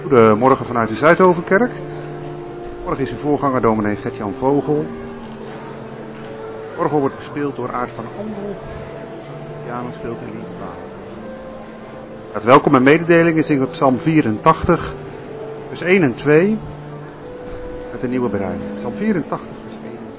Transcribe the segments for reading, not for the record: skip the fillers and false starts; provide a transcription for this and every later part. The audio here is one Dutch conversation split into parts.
Goedemorgen vanuit de Zuidhovenkerk. Morgen is uw voorganger dominee Gert-Jan Vogel. Orgel wordt bespeeld door Aart van Andel. Piano speelt Elise Baan. Welkom en mededelingen zingen we Psalm 84, vers 1 en 2. Uit de nieuwe beruiling. Psalm 84, vers 1 en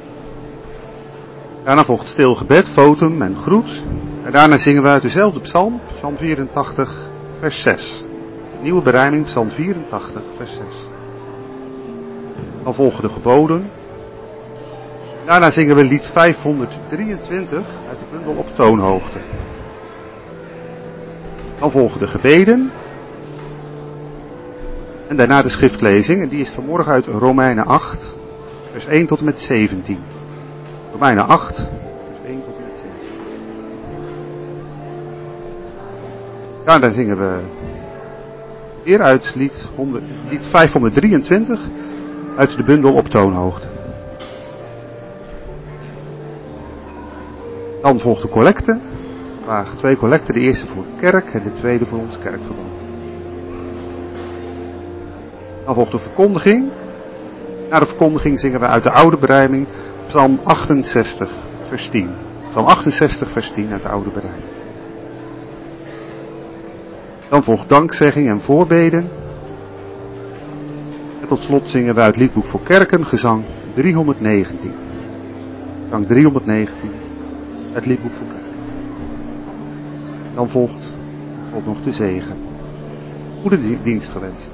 2. Daarna volgt stil gebed, fotum en groet. En daarna zingen we uit dezelfde psalm, Psalm 84, vers 6. De nieuwe berijming, Psalm 84, vers 6. Dan volgen de geboden. Daarna zingen we lied 523 uit de bundel Op toonhoogte. Dan volgen de gebeden. En daarna de schriftlezing. En die is vanmorgen uit Romeinen 8, vers 1 tot en met 17. Romeinen 8, vers 1 tot en met 17. Daarna zingen we weer uit lied 523 uit de bundel Op toonhoogte. Dan volgt de collecte. We vragen 2 collecten, de eerste voor de kerk en de tweede voor ons kerkverband. Dan volgt de verkondiging. Na de verkondiging zingen we uit de oude berijming Psalm 68, vers 10. Psalm 68, vers 10 uit de oude berijming. Dan volgt dankzegging en voorbeden. En tot slot zingen we uit liedboek voor kerken, gezang 319. Gezang 319, het liedboek voor kerken. Dan volgt nog de zegen. Goede dienst gewenst.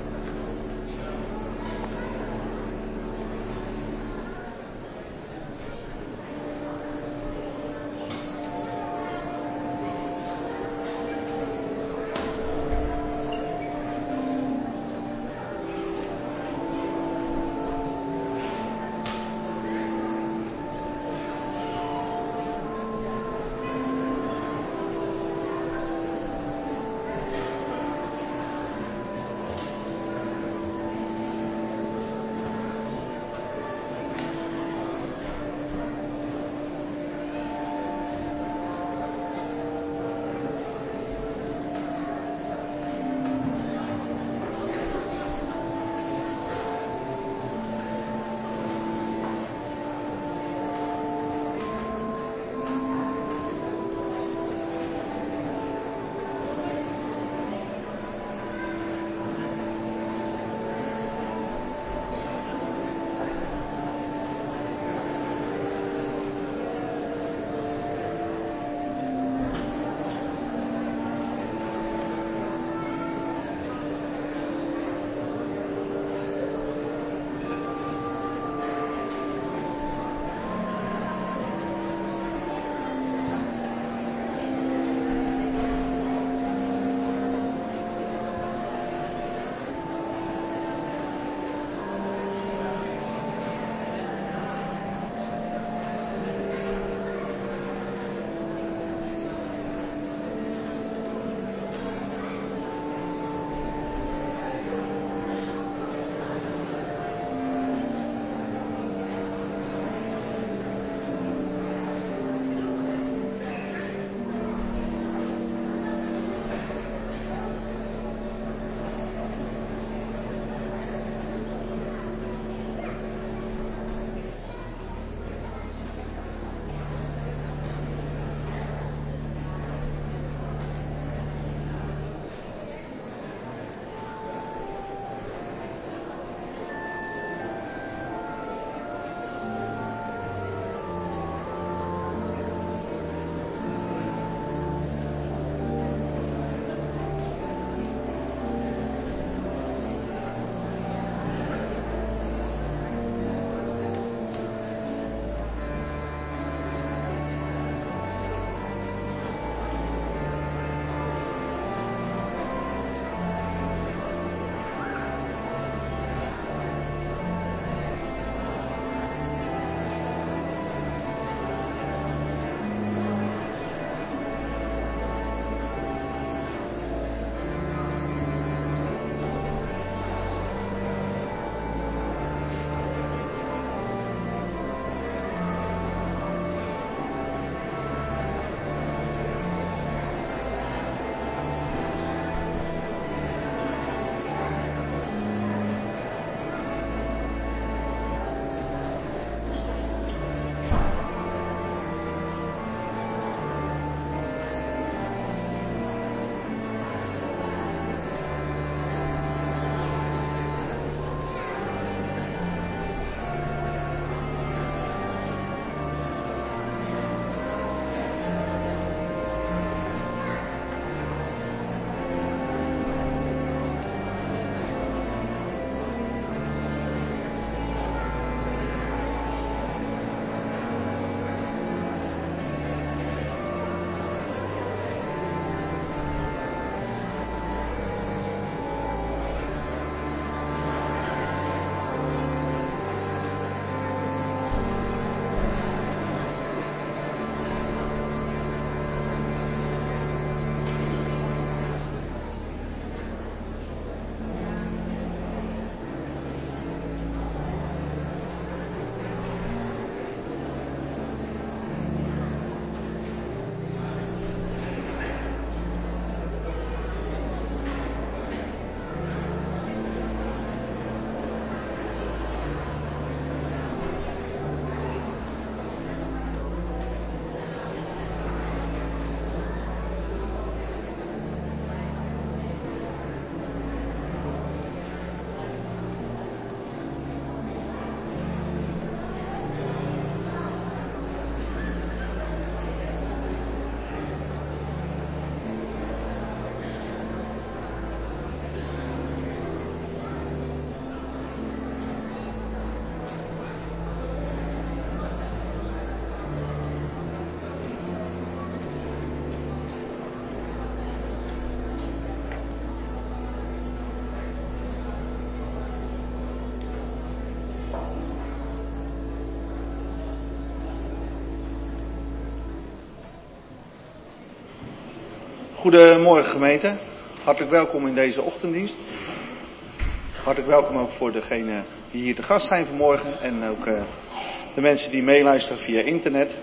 Goedemorgen gemeente, hartelijk welkom in deze ochtenddienst. Hartelijk welkom ook voor degenen die hier te gast zijn vanmorgen en ook de mensen die meeluisteren via internet.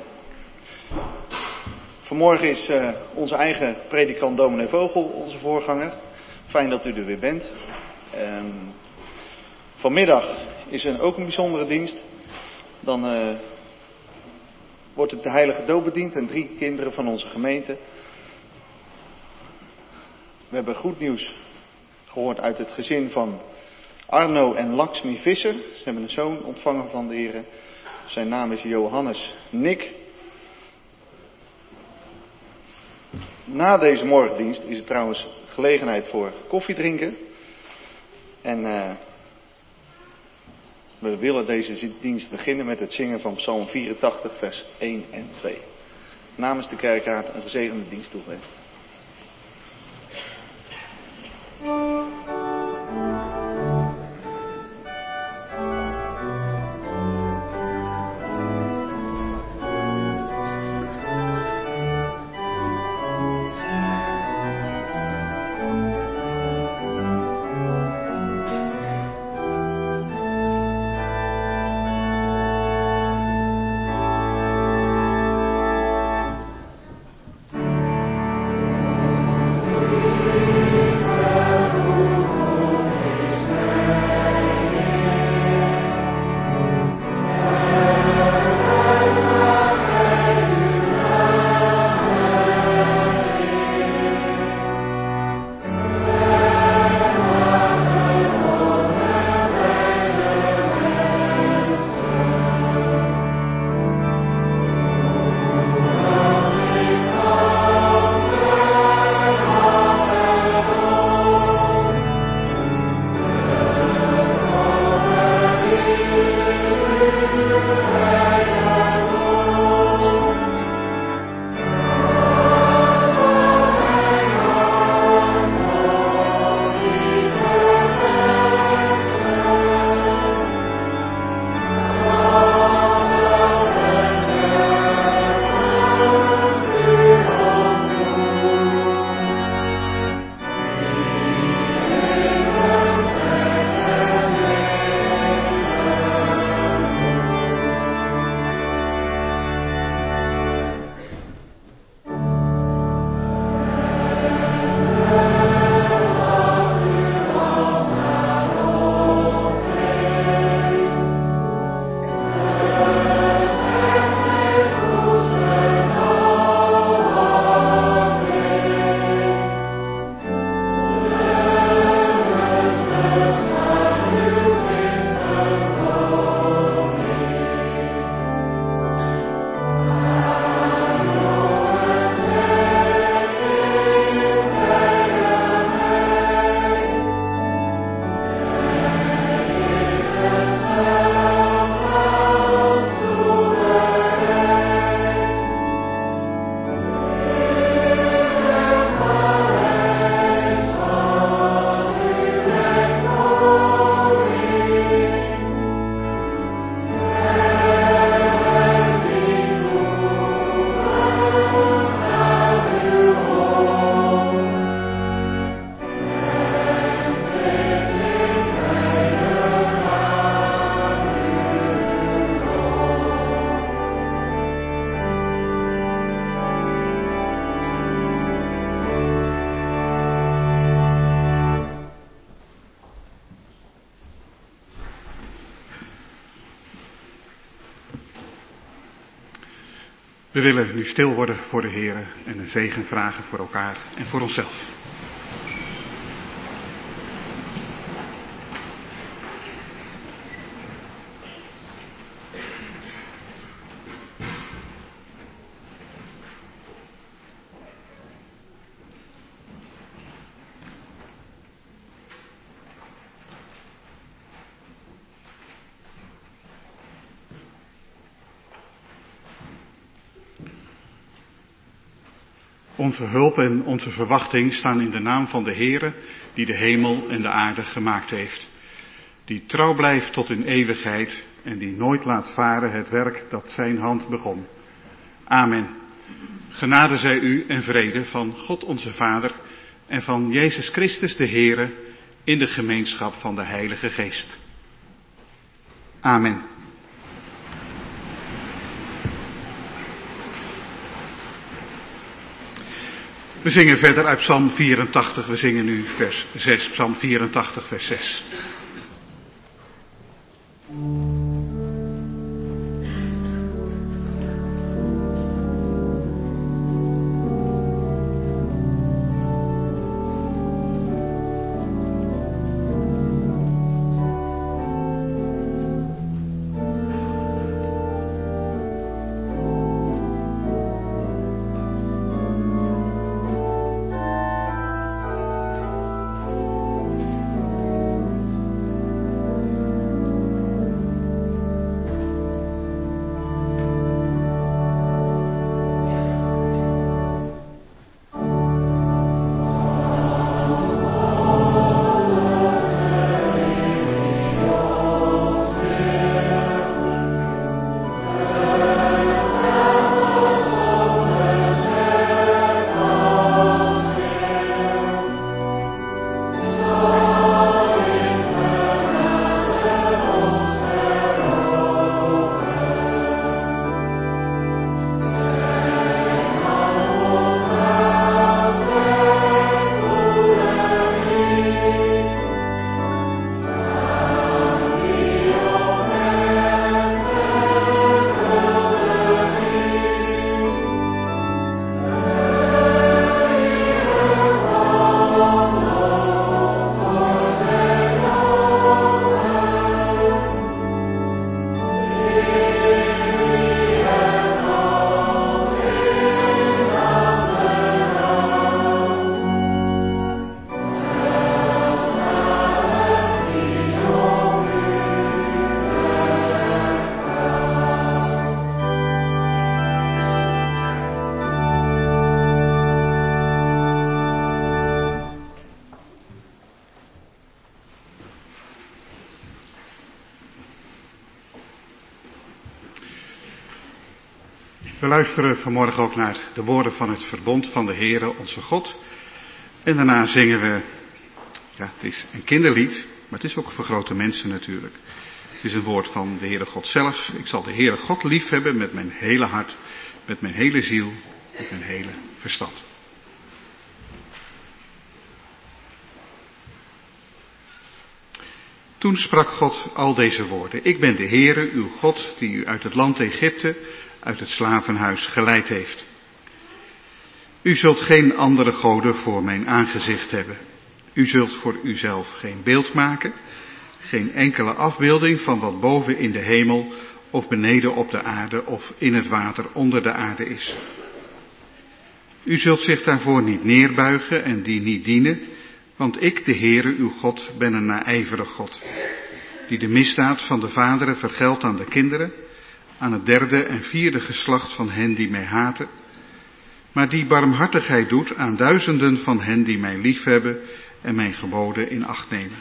Vanmorgen is onze eigen predikant dominee Vogel onze voorganger. Fijn dat u er weer bent. Vanmiddag is er ook een bijzondere dienst. Dan wordt het de heilige doop bediend en 3 kinderen van onze gemeente. We hebben goed nieuws gehoord uit het gezin van Arno en Laxmi Visser. Ze hebben een zoon ontvangen van de Heer. Zijn naam is Johannes Nick. Na deze morgendienst is het trouwens gelegenheid voor koffiedrinken. En we willen deze dienst beginnen met het zingen van Psalm 84 vers 1 en 2. Namens de kerkraad een gezegende dienst toegewenst. We willen nu stil worden voor de Heer en een zegen vragen voor elkaar en voor onszelf. Onze hulp en onze verwachting staan in de naam van de Heere, die de hemel en de aarde gemaakt heeft. Die trouw blijft tot in eeuwigheid en die nooit laat varen het werk dat zijn hand begon. Amen. Genade zij u en vrede van God onze Vader en van Jezus Christus de Heere in de gemeenschap van de Heilige Geest. Amen. We zingen verder uit Psalm 84. We zingen nu vers 6, Psalm 84, vers 6. We luisteren vanmorgen ook naar de woorden van het verbond van de Heere onze God. En daarna zingen we, ja, het is een kinderlied, maar het is ook voor grote mensen natuurlijk. Het is een woord van de Heere God zelf. Ik zal de Heere God liefhebben met mijn hele hart, met mijn hele ziel, met mijn hele verstand. Toen sprak God al deze woorden. Ik ben de Heere, uw God, die u uit het land Egypte, uit het slavenhuis geleid heeft. U zult geen andere goden voor mijn aangezicht hebben. U zult voor uzelf geen beeld maken, geen enkele afbeelding van wat boven in de hemel of beneden op de aarde of in het water onder de aarde is. U zult zich daarvoor niet neerbuigen en die niet dienen, want ik, de Heere, uw God, ben een naijverig God, die de misdaad van de vaderen vergeldt aan de kinderen, aan het derde en vierde geslacht van hen die mij haten, maar die barmhartigheid doet aan duizenden van hen die mij liefhebben en mijn geboden in acht nemen.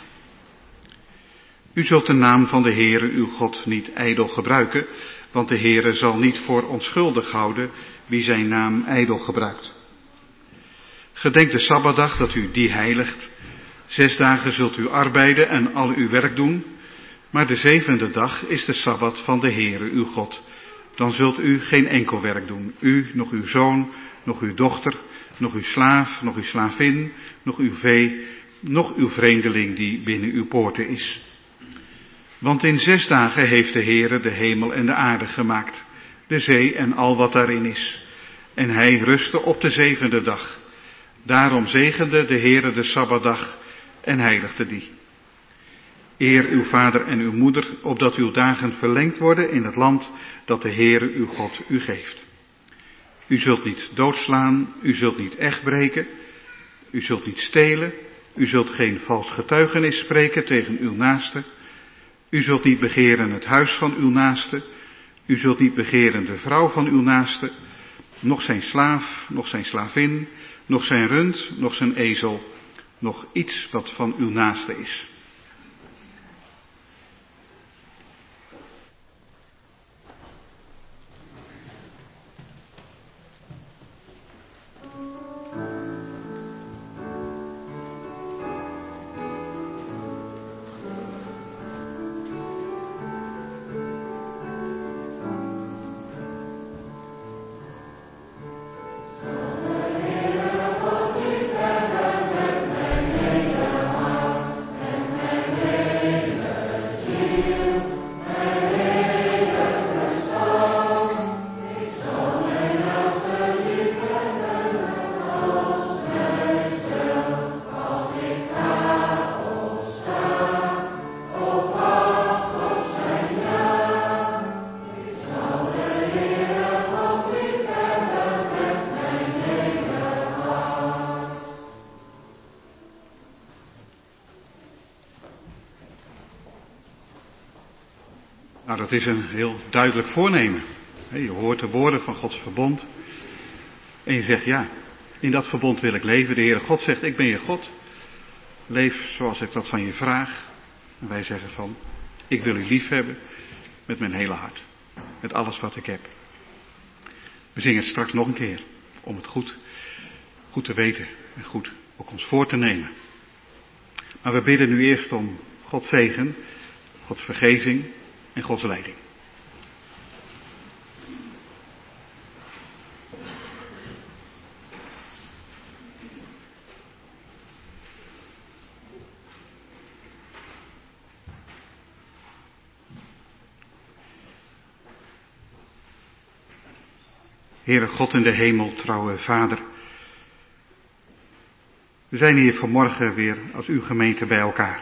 U zult de naam van de Heere uw God niet ijdel gebruiken, want de Heere zal niet voor onschuldig houden wie zijn naam ijdel gebruikt. Gedenk de Sabbatdag dat u die heiligt. 6 dagen zult u arbeiden en al uw werk doen, maar de 7e dag is de Sabbat van de Heere uw God. Dan zult u geen enkel werk doen, u, nog uw zoon, nog uw dochter, nog uw slaaf, nog uw slavin, nog uw vee, nog uw vreemdeling die binnen uw poorten is. Want in 6 dagen heeft de Heere de hemel en de aarde gemaakt, de zee en al wat daarin is. En hij rustte op de 7e dag. Daarom zegende de Heere de Sabbatdag en heiligde die. Eer uw vader en uw moeder, opdat uw dagen verlengd worden in het land dat de Heere uw God u geeft. U zult niet doodslaan, u zult niet echt breken, u zult niet stelen, u zult geen vals getuigenis spreken tegen uw naaste, u zult niet begeren het huis van uw naaste, u zult niet begeren de vrouw van uw naaste, noch zijn slaaf, noch zijn slavin, noch zijn rund, noch zijn ezel, noch iets wat van uw naaste is. Nou, dat is een heel duidelijk voornemen. Je hoort de woorden van Gods verbond. En je zegt, ja, in dat verbond wil ik leven. De Heere God zegt, ik ben je God. Leef zoals ik dat van je vraag. En wij zeggen van, ik wil u lief hebben met mijn hele hart. Met alles wat ik heb. We zingen het straks nog een keer. Om het goed te weten. En goed ook ons voor te nemen. Maar we bidden nu eerst om Gods zegen, Gods vergeving en Gods leiding. Heere God in de hemel, trouwe Vader. We zijn hier vanmorgen weer als uw gemeente bij elkaar.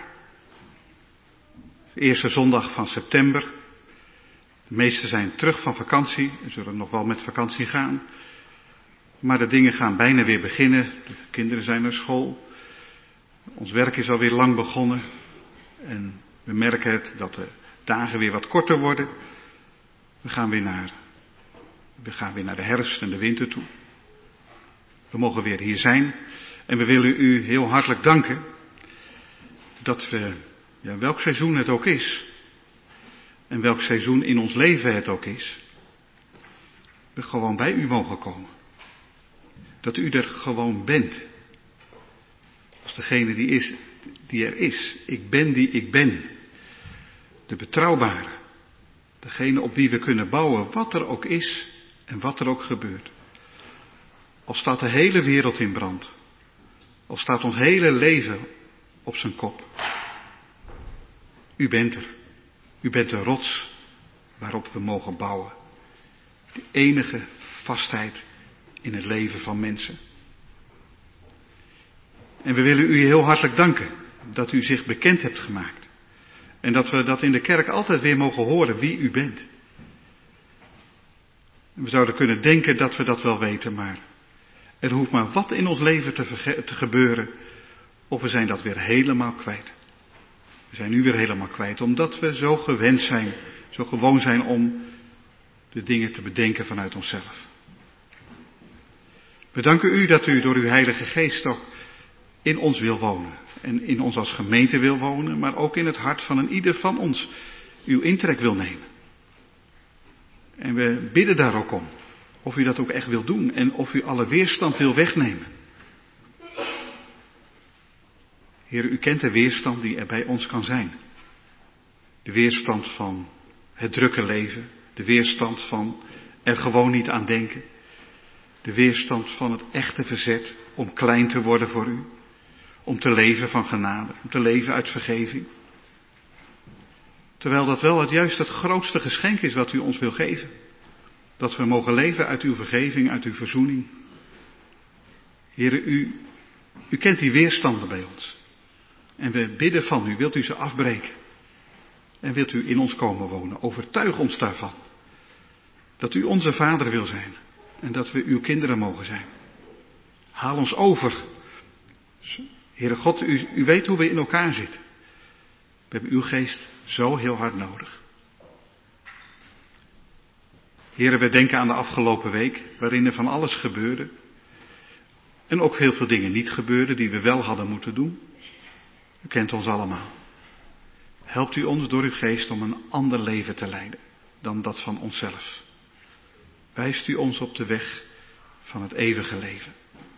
De eerste zondag van september. De meesten zijn terug van vakantie en zullen nog wel met vakantie gaan. Maar de dingen gaan bijna weer beginnen. De kinderen zijn naar school. Ons werk is alweer lang begonnen. En we merken het dat de dagen weer wat korter worden. We gaan weer naar de herfst en de winter toe. We mogen weer hier zijn. En we willen u heel hartelijk danken dat we, welk seizoen het ook is, en welk seizoen in ons leven het ook is, we gewoon bij u mogen komen. Dat u er gewoon bent. Als degene die er is. Ik ben die ik ben. De betrouwbare. Degene op wie we kunnen bouwen, wat er ook is en wat er ook gebeurt. Al staat de hele wereld in brand. Al staat ons hele leven op zijn kop. U bent er. U bent de rots waarop we mogen bouwen. De enige vastheid in het leven van mensen. En we willen u heel hartelijk danken dat u zich bekend hebt gemaakt. En dat we dat in de kerk altijd weer mogen horen wie u bent. En we zouden kunnen denken dat we dat wel weten, maar er hoeft maar wat in ons leven te gebeuren, of we zijn dat weer helemaal kwijt. We zijn nu weer helemaal kwijt, omdat we zo gewend zijn, zo gewoon zijn om de dingen te bedenken vanuit onszelf. We danken u dat u door uw Heilige Geest ook in ons wil wonen. En in ons als gemeente wil wonen, maar ook in het hart van een ieder van ons uw intrek wil nemen. En we bidden daar ook om. Of u dat ook echt wil doen en of u alle weerstand wil wegnemen. Heer, u kent de weerstand die er bij ons kan zijn. De weerstand van het drukke leven. De weerstand van er gewoon niet aan denken. De weerstand van het echte verzet om klein te worden voor u. Om te leven van genade. Om te leven uit vergeving. Terwijl dat wel juist het grootste geschenk is wat u ons wil geven. Dat we mogen leven uit uw vergeving, uit uw verzoening. Heere, u kent die weerstanden bij ons. En we bidden van u, wilt u ze afbreken. En wilt u in ons komen wonen. Overtuig ons daarvan. Dat u onze Vader wil zijn. En dat we uw kinderen mogen zijn. Haal ons over. Heere God, u weet hoe we in elkaar zitten. We hebben uw geest zo heel hard nodig. Heren, we denken aan de afgelopen week, waarin er van alles gebeurde. En ook heel veel dingen niet gebeurden die we wel hadden moeten doen. U kent ons allemaal. Helpt u ons door uw geest om een ander leven te leiden dan dat van onszelf. Wijst u ons op de weg van het eeuwige leven.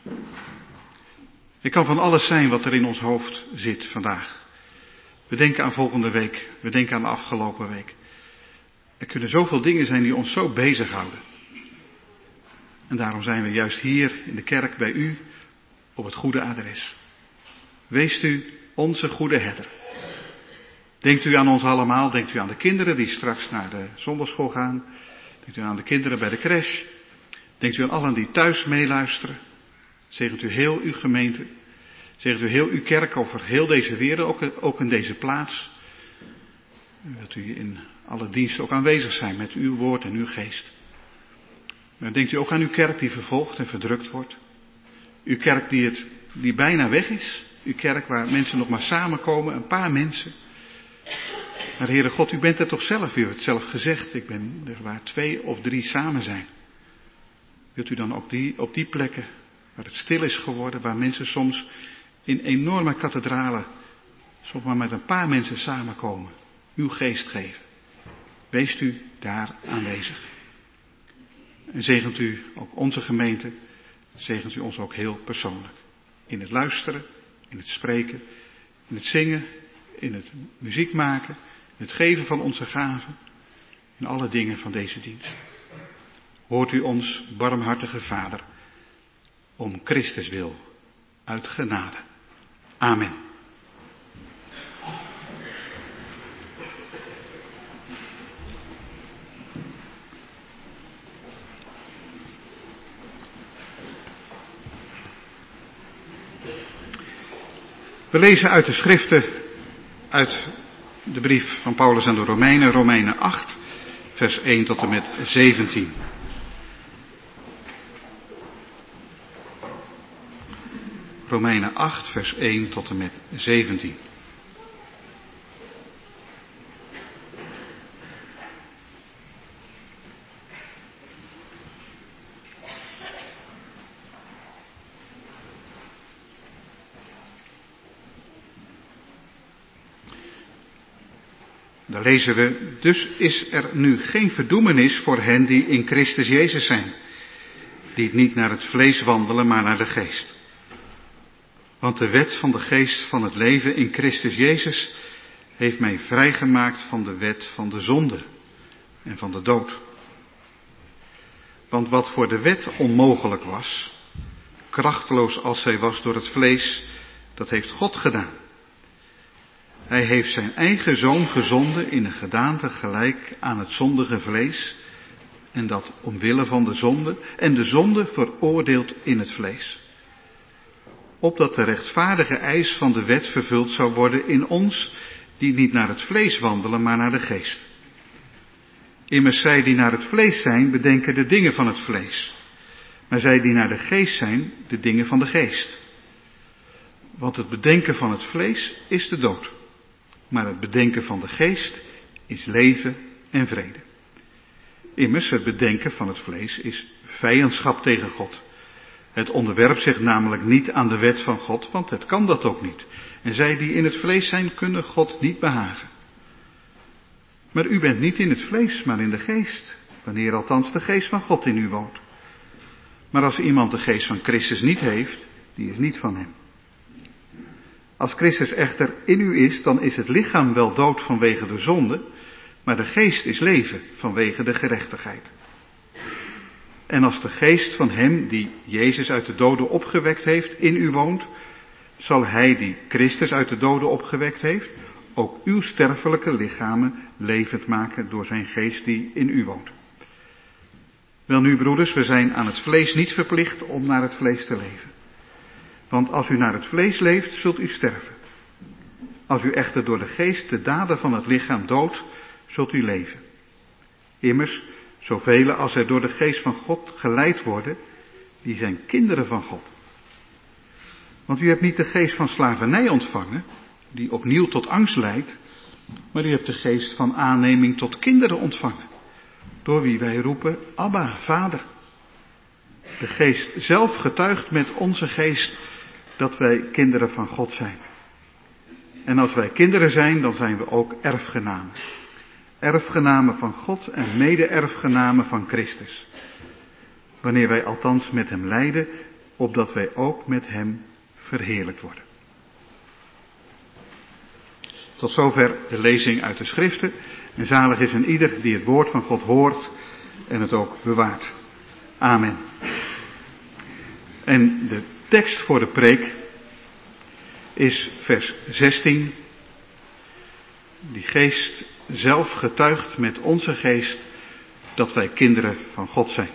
Het kan van alles zijn wat er in ons hoofd zit vandaag. We denken aan volgende week, we denken aan de afgelopen week. Er kunnen zoveel dingen zijn die ons zo bezighouden. En daarom zijn we juist hier in de kerk bij u op het goede adres. Weest u onze goede herder. Denkt u aan ons allemaal, denkt u aan de kinderen die straks naar de zondagschool gaan. Denkt u aan de kinderen bij de crash. Denkt u aan allen die thuis meeluisteren. Zegent u heel uw gemeente. Zegent u heel uw kerk over heel deze wereld, ook in deze plaats. Dat u in alle diensten ook aanwezig zijn met uw woord en uw geest. Maar denkt u ook aan uw kerk die vervolgd en verdrukt wordt. Uw kerk die bijna weg is. Uw kerk waar mensen nog maar samenkomen, een paar mensen. Maar Heere God, u bent er toch zelf, u heeft het zelf gezegd. Ik ben er waar 2 of 3 samen zijn. Wilt u dan ook op die plekken waar het stil is geworden, waar mensen soms in enorme kathedralen, soms maar met een paar mensen samenkomen, uw geest geven. Weest u daar aanwezig. En zegent u ook onze gemeente, zegent u ons ook heel persoonlijk. In het luisteren, in het spreken, in het zingen, in het muziek maken, in het geven van onze gaven, in alle dingen van deze dienst. Hoort u ons, barmhartige Vader, om Christus wil, uit genade. Amen. We lezen uit de schriften, uit de brief van Paulus aan de Romeinen, Romeinen 8, vers 1 tot en met 17. Romeinen 8, vers 1 tot en met 17. Daar lezen we, dus is er nu geen verdoemenis voor hen die in Christus Jezus zijn, die niet naar het vlees wandelen, maar naar de geest. Want de wet van de geest van het leven in Christus Jezus heeft mij vrijgemaakt van de wet van de zonde en van de dood. Want wat voor de wet onmogelijk was, krachteloos als zij was door het vlees, dat heeft God gedaan. Hij heeft zijn eigen zoon gezonden in een gedaante gelijk aan het zondige vlees, en dat omwille van de zonde, en de zonde veroordeeld in het vlees. Opdat de rechtvaardige eis van de wet vervuld zou worden in ons, die niet naar het vlees wandelen, maar naar de geest. Immers zij die naar het vlees zijn, bedenken de dingen van het vlees, maar zij die naar de geest zijn, de dingen van de geest. Want het bedenken van het vlees is de dood, maar het bedenken van de geest is leven en vrede. Immers, het bedenken van het vlees is vijandschap tegen God. Het onderwerpt zich namelijk niet aan de wet van God, want het kan dat ook niet. En zij die in het vlees zijn, kunnen God niet behagen. Maar u bent niet in het vlees, maar in de geest, wanneer althans de geest van God in u woont. Maar als iemand de geest van Christus niet heeft, die is niet van hem. Als Christus echter in u is, dan is het lichaam wel dood vanwege de zonde, maar de geest is leven vanwege de gerechtigheid. En als de geest van hem die Jezus uit de doden opgewekt heeft in u woont, zal hij die Christus uit de doden opgewekt heeft, ook uw sterfelijke lichamen levend maken door zijn geest die in u woont. Welnu broeders, we zijn aan het vlees niet verplicht om naar het vlees te leven. Want als u naar het vlees leeft, zult u sterven. Als u echter door de geest de daden van het lichaam doodt, zult u leven. Immers, zoveel als er door de geest van God geleid worden, die zijn kinderen van God. Want u hebt niet de geest van slavernij ontvangen, die opnieuw tot angst leidt, maar u hebt de geest van aanneming tot kinderen ontvangen, door wie wij roepen, Abba, Vader. De geest zelf getuigt met onze geest dat wij kinderen van God zijn. En als wij kinderen zijn, dan zijn we ook erfgenamen. Erfgenamen van God en mede-erfgenamen van Christus. Wanneer wij althans met hem lijden, opdat wij ook met hem verheerlijkt worden. Tot zover de lezing uit de schriften. En zalig is een ieder die het woord van God hoort en het ook bewaart. Amen. En de tekst voor de preek is vers 16. Die geest zelf getuigt met onze geest dat wij kinderen van God zijn.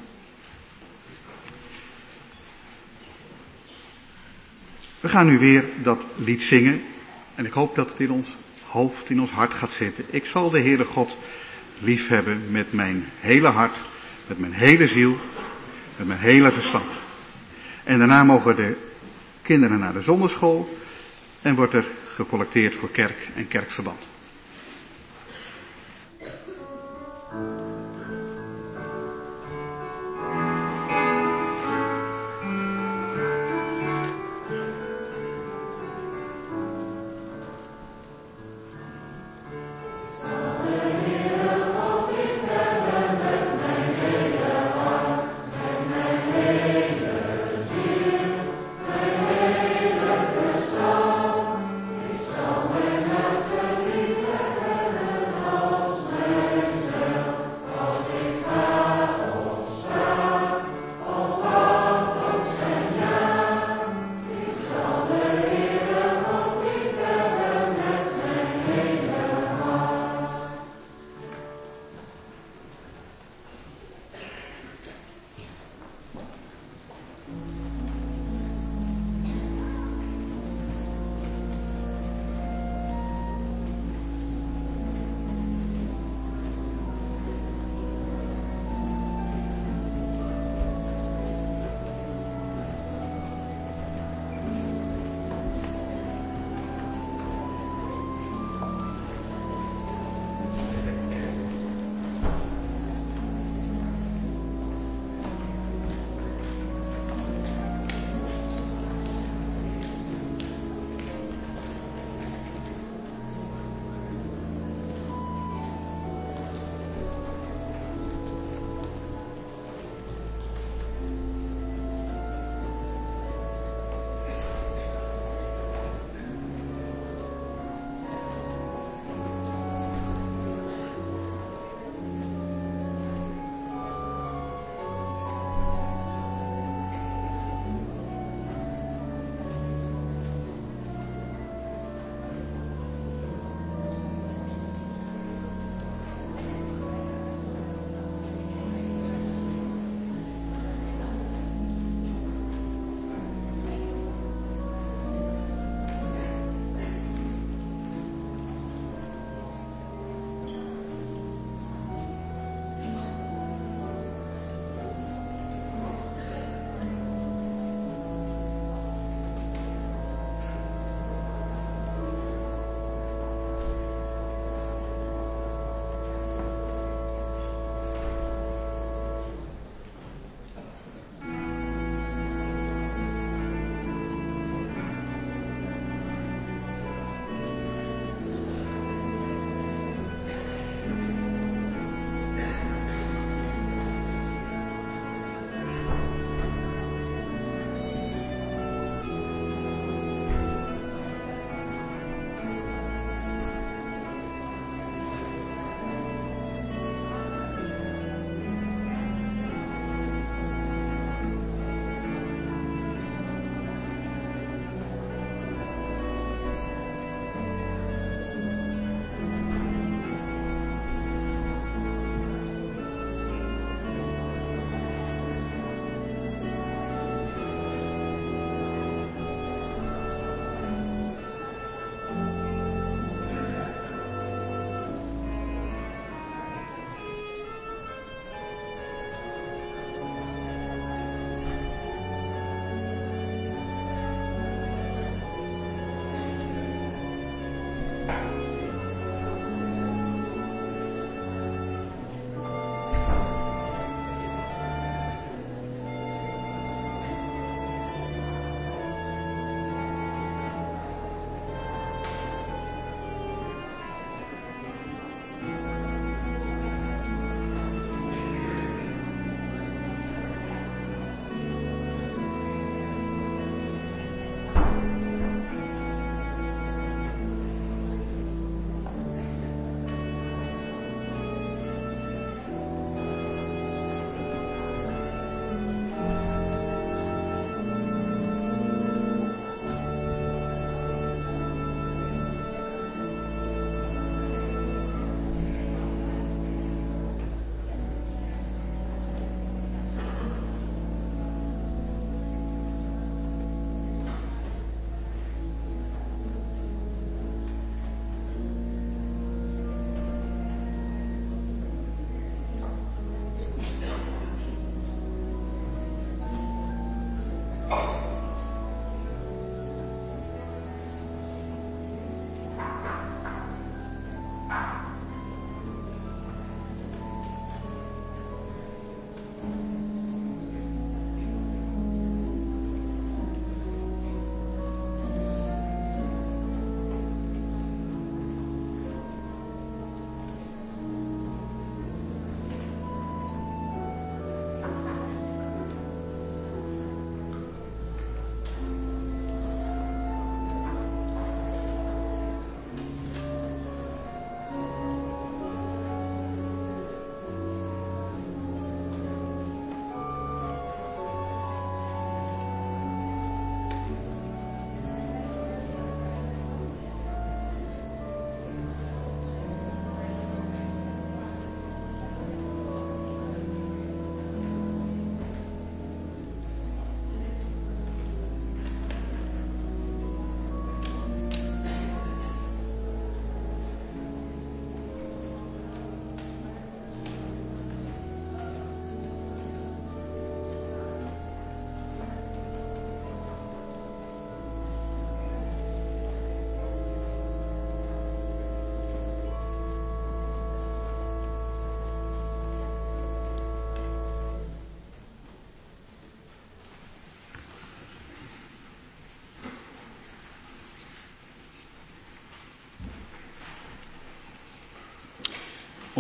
We gaan nu weer dat lied zingen en ik hoop dat het in ons hoofd, in ons hart gaat zitten. Ik zal de Heere God liefhebben met mijn hele hart, met mijn hele ziel, met mijn hele verstand. En daarna mogen de kinderen naar de zonderschool en wordt er gecollecteerd voor kerk en kerkverband.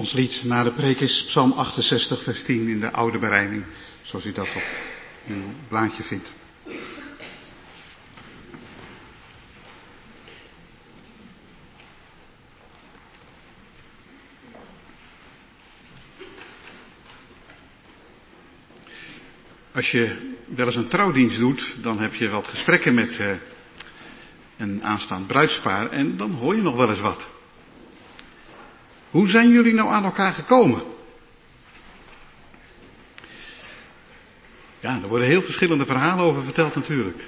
Ons lied na de preek is Psalm 68, vers 10 in de oude berijming, zoals u dat op uw blaadje vindt. Als je wel eens een trouwdienst doet, dan heb je wat gesprekken met een aanstaand bruidspaar en dan hoor je nog wel eens wat. Hoe zijn jullie nou aan elkaar gekomen? Ja, er worden heel verschillende verhalen over verteld natuurlijk.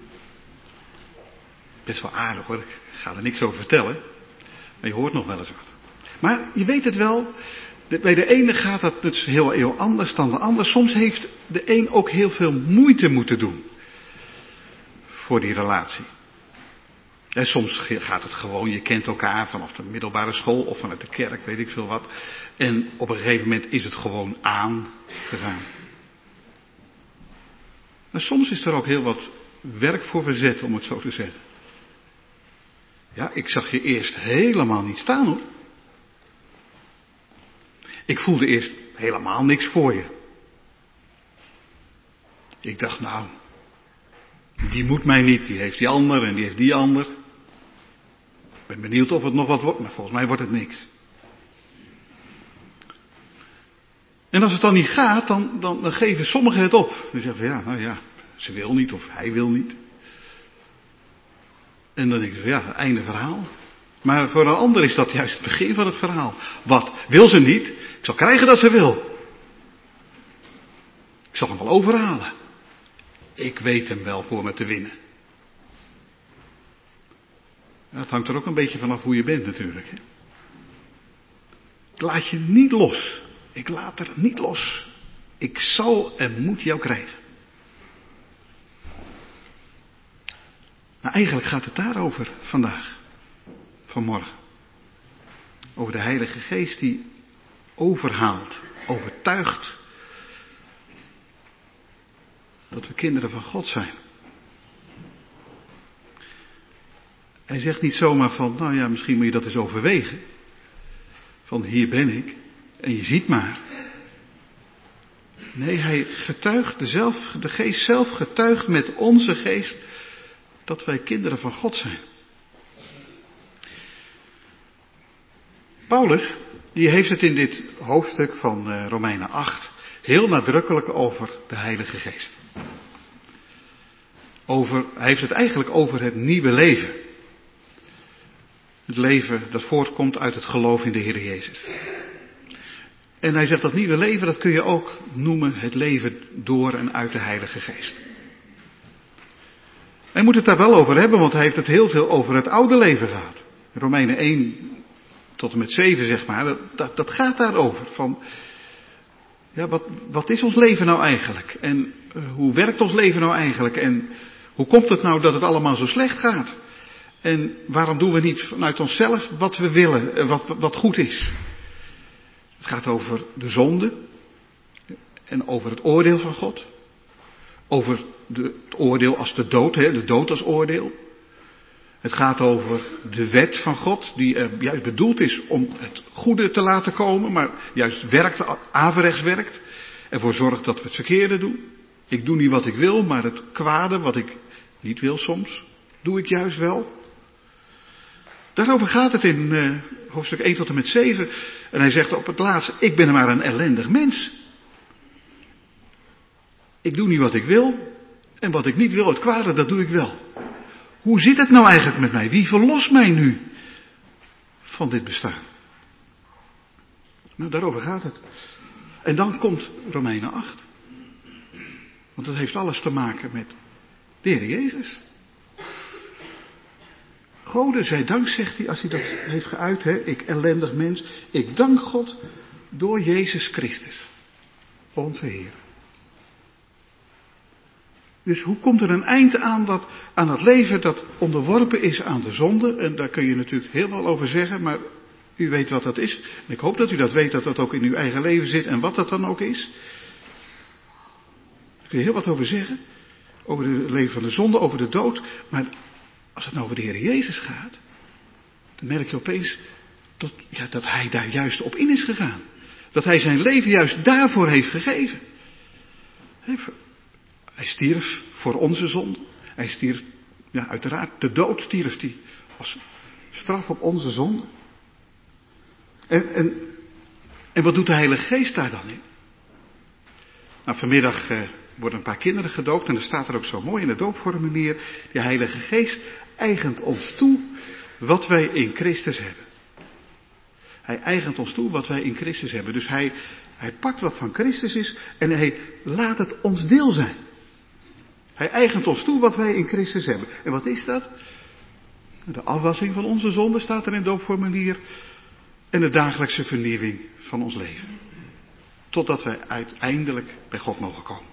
Best wel aardig hoor, ik ga er niks over vertellen. Maar je hoort nog wel eens wat. Maar je weet het wel, bij de ene gaat dat dus heel anders dan de ander. Soms heeft de een ook heel veel moeite moeten doen voor die relatie. En soms gaat het gewoon, je kent elkaar vanaf de middelbare school of vanuit de kerk, weet ik veel wat. En op een gegeven moment is het gewoon aangegaan. Maar soms is er ook heel wat werk voor verzet, om het zo te zeggen. Ja, ik zag je eerst helemaal niet staan hoor. Ik voelde eerst helemaal niks voor je. Ik dacht nou, die moet mij niet, die heeft die ander en die heeft die ander. Ik ben benieuwd of het nog wat wordt, maar volgens mij wordt het niks. En als het dan niet gaat, dan geven sommigen het op. Die zeggen van ja, nou ja, ze wil niet of hij wil niet. En dan denk ik van ja, einde verhaal. Maar voor een ander is dat juist het begin van het verhaal. Wat? Wil ze niet? Ik zal krijgen dat ze wil. Ik zal hem wel overhalen. Ik weet hem wel voor me te winnen. Ja, het hangt er ook een beetje vanaf hoe je bent natuurlijk. Hè? Ik laat je niet los. Ik laat er niet los. Ik zal en moet jou krijgen. Maar eigenlijk gaat het daarover vandaag. Vanmorgen. Over de Heilige Geest die overhaalt, overtuigt dat we kinderen van God zijn. Hij zegt niet zomaar van, nou ja, misschien moet je dat eens overwegen. Van hier ben ik en je ziet maar. Nee, hij getuigt, de Geest zelf getuigt met onze geest dat wij kinderen van God zijn. Paulus, die heeft het in dit hoofdstuk van Romeinen 8 heel nadrukkelijk over de Heilige Geest. Hij heeft het eigenlijk over het nieuwe leven. Het leven dat voortkomt uit het geloof in de Heer Jezus. En hij zegt dat nieuwe leven, dat kun je ook noemen het leven door en uit de Heilige Geest. Hij moet het daar wel over hebben, want hij heeft het heel veel over het oude leven gehad. Romeinen 1 tot en met 7 zeg maar, dat gaat daarover. Van, ja, wat is ons leven nou eigenlijk? En hoe werkt ons leven nou eigenlijk? En hoe komt het nou dat het allemaal zo slecht gaat? En waarom doen we niet vanuit onszelf wat we willen, wat goed is? Het gaat over de zonde en over het oordeel van God. Over het oordeel als de dood als oordeel. Het gaat over de wet van God, die juist bedoeld is om het goede te laten komen, maar juist averechts werkt. En ervoor zorgt dat we het verkeerde doen. Ik doe niet wat ik wil, maar het kwade wat ik niet wil soms, doe ik juist wel. Daarover gaat het in hoofdstuk 1 tot en met 7. En hij zegt op het laatste, ik ben maar een ellendig mens. Ik doe niet wat ik wil. En wat ik niet wil, het kwade, dat doe ik wel. Hoe zit het nou eigenlijk met mij? Wie verlost mij nu van dit bestaan? Nou, daarover gaat het. En dan komt Romeinen 8. Want dat heeft alles te maken met de Heer Jezus. Gode zij dank, zegt hij, als hij dat heeft geuit, hè, ik ellendig mens. Ik dank God door Jezus Christus, onze Heer. Dus hoe komt er een eind aan het leven dat onderworpen is aan de zonde? En daar kun je natuurlijk heel veel over zeggen, maar u weet wat dat is. En ik hoop dat u dat weet, dat dat ook in uw eigen leven zit en wat dat dan ook is. Daar kun je heel wat over zeggen. Over het leven van de zonde, over de dood. Maar als het nou over de Heer Jezus gaat, dan merk je opeens dat hij daar juist op in is gegaan. Dat hij zijn leven juist daarvoor heeft gegeven. Hij stierf voor onze zonde. Hij stierf, uiteraard, de dood stierf hij als straf op onze zonde. En wat doet de Heilige Geest daar dan in? Nou, vanmiddag worden een paar kinderen gedoopt en er staat er ook zo mooi in het doopformulier: de Heilige Geest eigent ons toe wat wij in Christus hebben. Hij eigent ons toe wat wij in Christus hebben. Dus hij pakt wat van Christus is en hij laat het ons deel zijn. Hij eigent ons toe wat wij in Christus hebben. En wat is dat? De afwassing van onze zonde staat er in het doopformulier. En de dagelijkse vernieuwing van ons leven. Totdat wij uiteindelijk bij God mogen komen.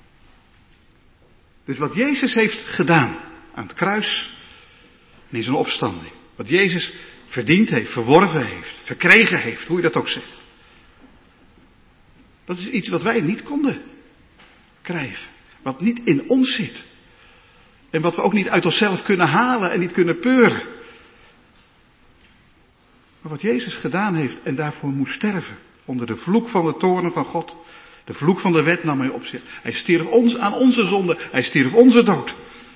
Dus wat Jezus heeft gedaan aan het kruis en in zijn opstanding. Wat Jezus verdiend heeft, verworven heeft, verkregen heeft, hoe je dat ook zegt. Dat is iets wat wij niet konden krijgen. Wat niet in ons zit. En wat we ook niet uit onszelf kunnen halen en niet kunnen peuren. Maar wat Jezus gedaan heeft en daarvoor moest sterven. Onder de vloek van de toorn van God. De vloek van de wet nam hij op zich. Hij stierf ons aan onze zonde. Hij stierf onze dood.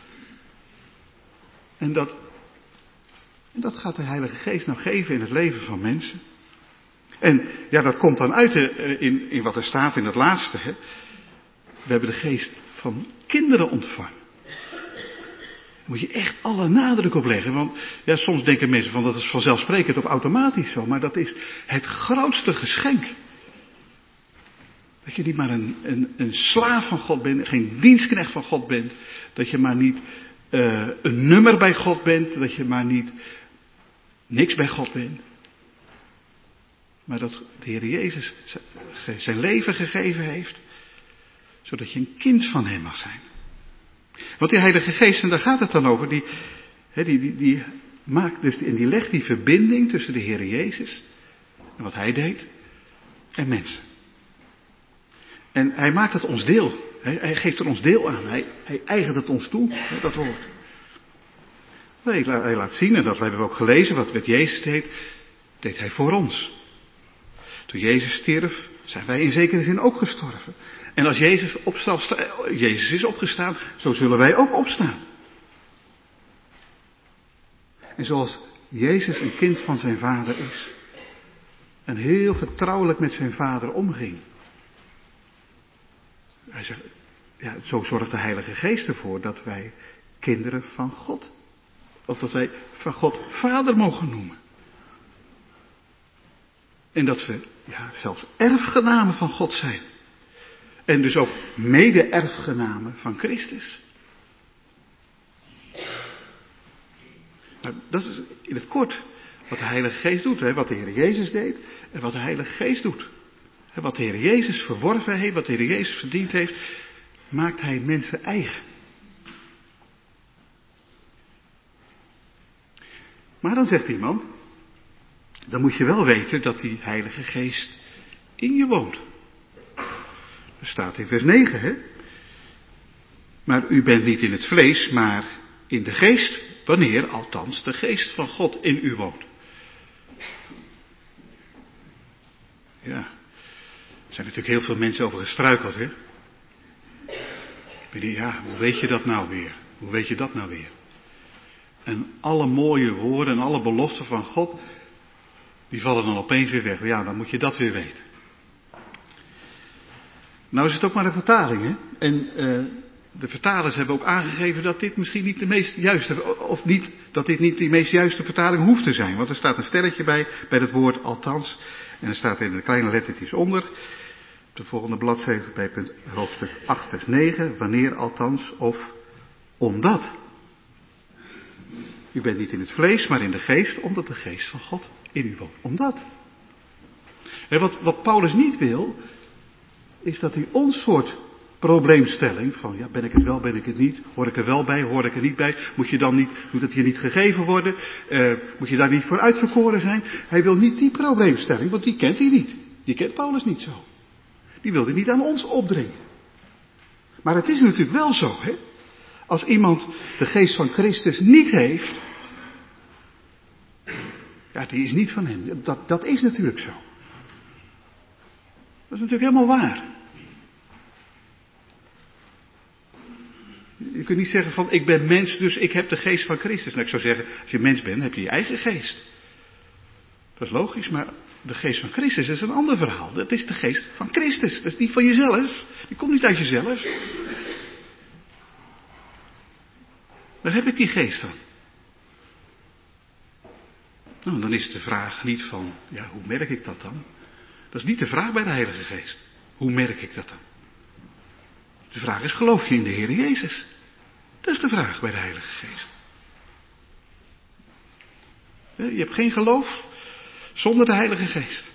En dat gaat de Heilige Geest nou geven in het leven van mensen. En dat komt dan uit in wat er staat in het laatste. Hè. We hebben de geest van kinderen ontvangen. Daar moet je echt alle nadruk op leggen. Want soms denken mensen van dat is vanzelfsprekend of automatisch zo. Maar dat is het grootste geschenk. Dat je niet maar een slaaf van God bent. Geen dienstknecht van God bent. Dat je maar niet een nummer bij God bent. Dat je maar niet niks bij God bent. Maar dat de Heer Jezus zijn leven gegeven heeft. Zodat je een kind van hem mag zijn. Want die Heilige Geest, en daar gaat het dan over, die maakt dus en die legt die verbinding tussen de Heer Jezus en wat hij deed en mensen. En hij maakt het ons deel. Hij geeft er ons deel aan. Hij eigent het ons toe, dat woord. Hij laat zien, en dat hebben we ook gelezen, wat Jezus deed hij voor ons. Toen Jezus stierf, zijn wij in zekere zin ook gestorven. En als Jezus is opgestaan, zo zullen wij ook opstaan. En zoals Jezus een kind van zijn vader is. En heel vertrouwelijk met zijn vader omging. Hij zegt, zo zorgt de Heilige Geest ervoor dat wij kinderen van God. Of dat wij van God vader mogen noemen. En dat we zelfs erfgenamen van God zijn. En dus ook mede-erfgenamen van Christus. Nou, dat is in het kort wat de Heilige Geest doet. Wat de Heer Jezus deed en wat de Heilige Geest doet. Wat de Heer Jezus verworven heeft, wat de Heer Jezus verdiend heeft, maakt hij mensen eigen. Maar dan zegt iemand, dan moet je wel weten dat die Heilige Geest in je woont. Dat staat in vers 9, hè. Maar u bent niet in het vlees, maar in de geest, wanneer althans de geest van God in u woont. Ja, er zijn natuurlijk heel veel mensen over gestruikeld, hè. Hoe weet je dat nou weer? Hoe weet je dat nou weer? En alle mooie woorden en alle beloften van God, die vallen dan opeens weer weg. Ja, dan moet je dat weer weten. Nou is het ook maar een vertaling, hè. En de vertalers hebben ook aangegeven dat dit misschien niet de meest juiste, of niet, dat dit niet de meest juiste vertaling hoeft te zijn. Want er staat een stelletje bij het woord althans. En er staat in de kleine lettertjes onder, op de volgende bladzijde bij hoofdstuk 8 vers 9, wanneer althans of omdat. U bent niet in het vlees, maar in de geest, omdat de geest van God in u woont. Omdat. Wat Paulus niet wil, is dat hij ons soort probleemstelling van, ben ik het wel, ben ik het niet, hoor ik er wel bij, hoor ik er niet bij, moet het je niet gegeven worden, moet je daar niet voor uitverkoren zijn. Hij wil niet die probleemstelling, want die kent hij niet. Die kent Paulus niet zo. Die wil hij niet aan ons opdringen. Maar het is natuurlijk wel zo, hè. Als iemand de geest van Christus niet heeft, Ja, die is niet van hem. Dat is natuurlijk zo. Dat is natuurlijk helemaal waar. Je kunt niet zeggen van, ik ben mens, dus ik heb de geest van Christus. Nou, ik zou zeggen, als je mens bent, heb je je eigen geest. Dat is logisch, maar de geest van Christus is een ander verhaal. Dat is de geest van Christus. Dat is niet van jezelf. Die komt niet uit jezelf. Waar heb ik die geest dan? Nou, dan is de vraag niet van, ja, hoe merk ik dat dan? Dat is niet de vraag bij de Heilige Geest. Hoe merk ik dat dan? De vraag is, geloof je in de Heer Jezus? Dat is de vraag bij de Heilige Geest. Je hebt geen geloof zonder de Heilige Geest.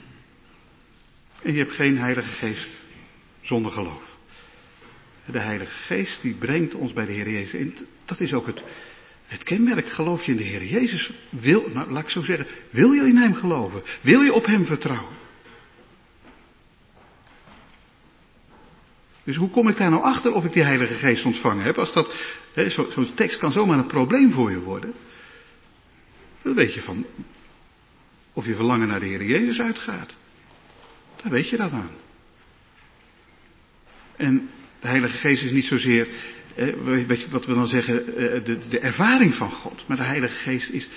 En je hebt geen Heilige Geest zonder geloof. De Heilige Geest die brengt ons bij de Heer Jezus in. Dat is ook het kenmerk. Geloof je in de Heer Jezus? Laat ik zo zeggen, wil je in Hem geloven? Wil je op Hem vertrouwen? Dus hoe kom ik daar nou achter of ik die Heilige Geest ontvangen heb? Als dat, zo'n tekst kan zomaar een probleem voor je worden. Dan weet je van, of je verlangen naar de Heer Jezus uitgaat. Daar weet je dat aan. En de Heilige Geest is niet zozeer, wat we dan zeggen, de ervaring van God. Maar de Heilige Geest is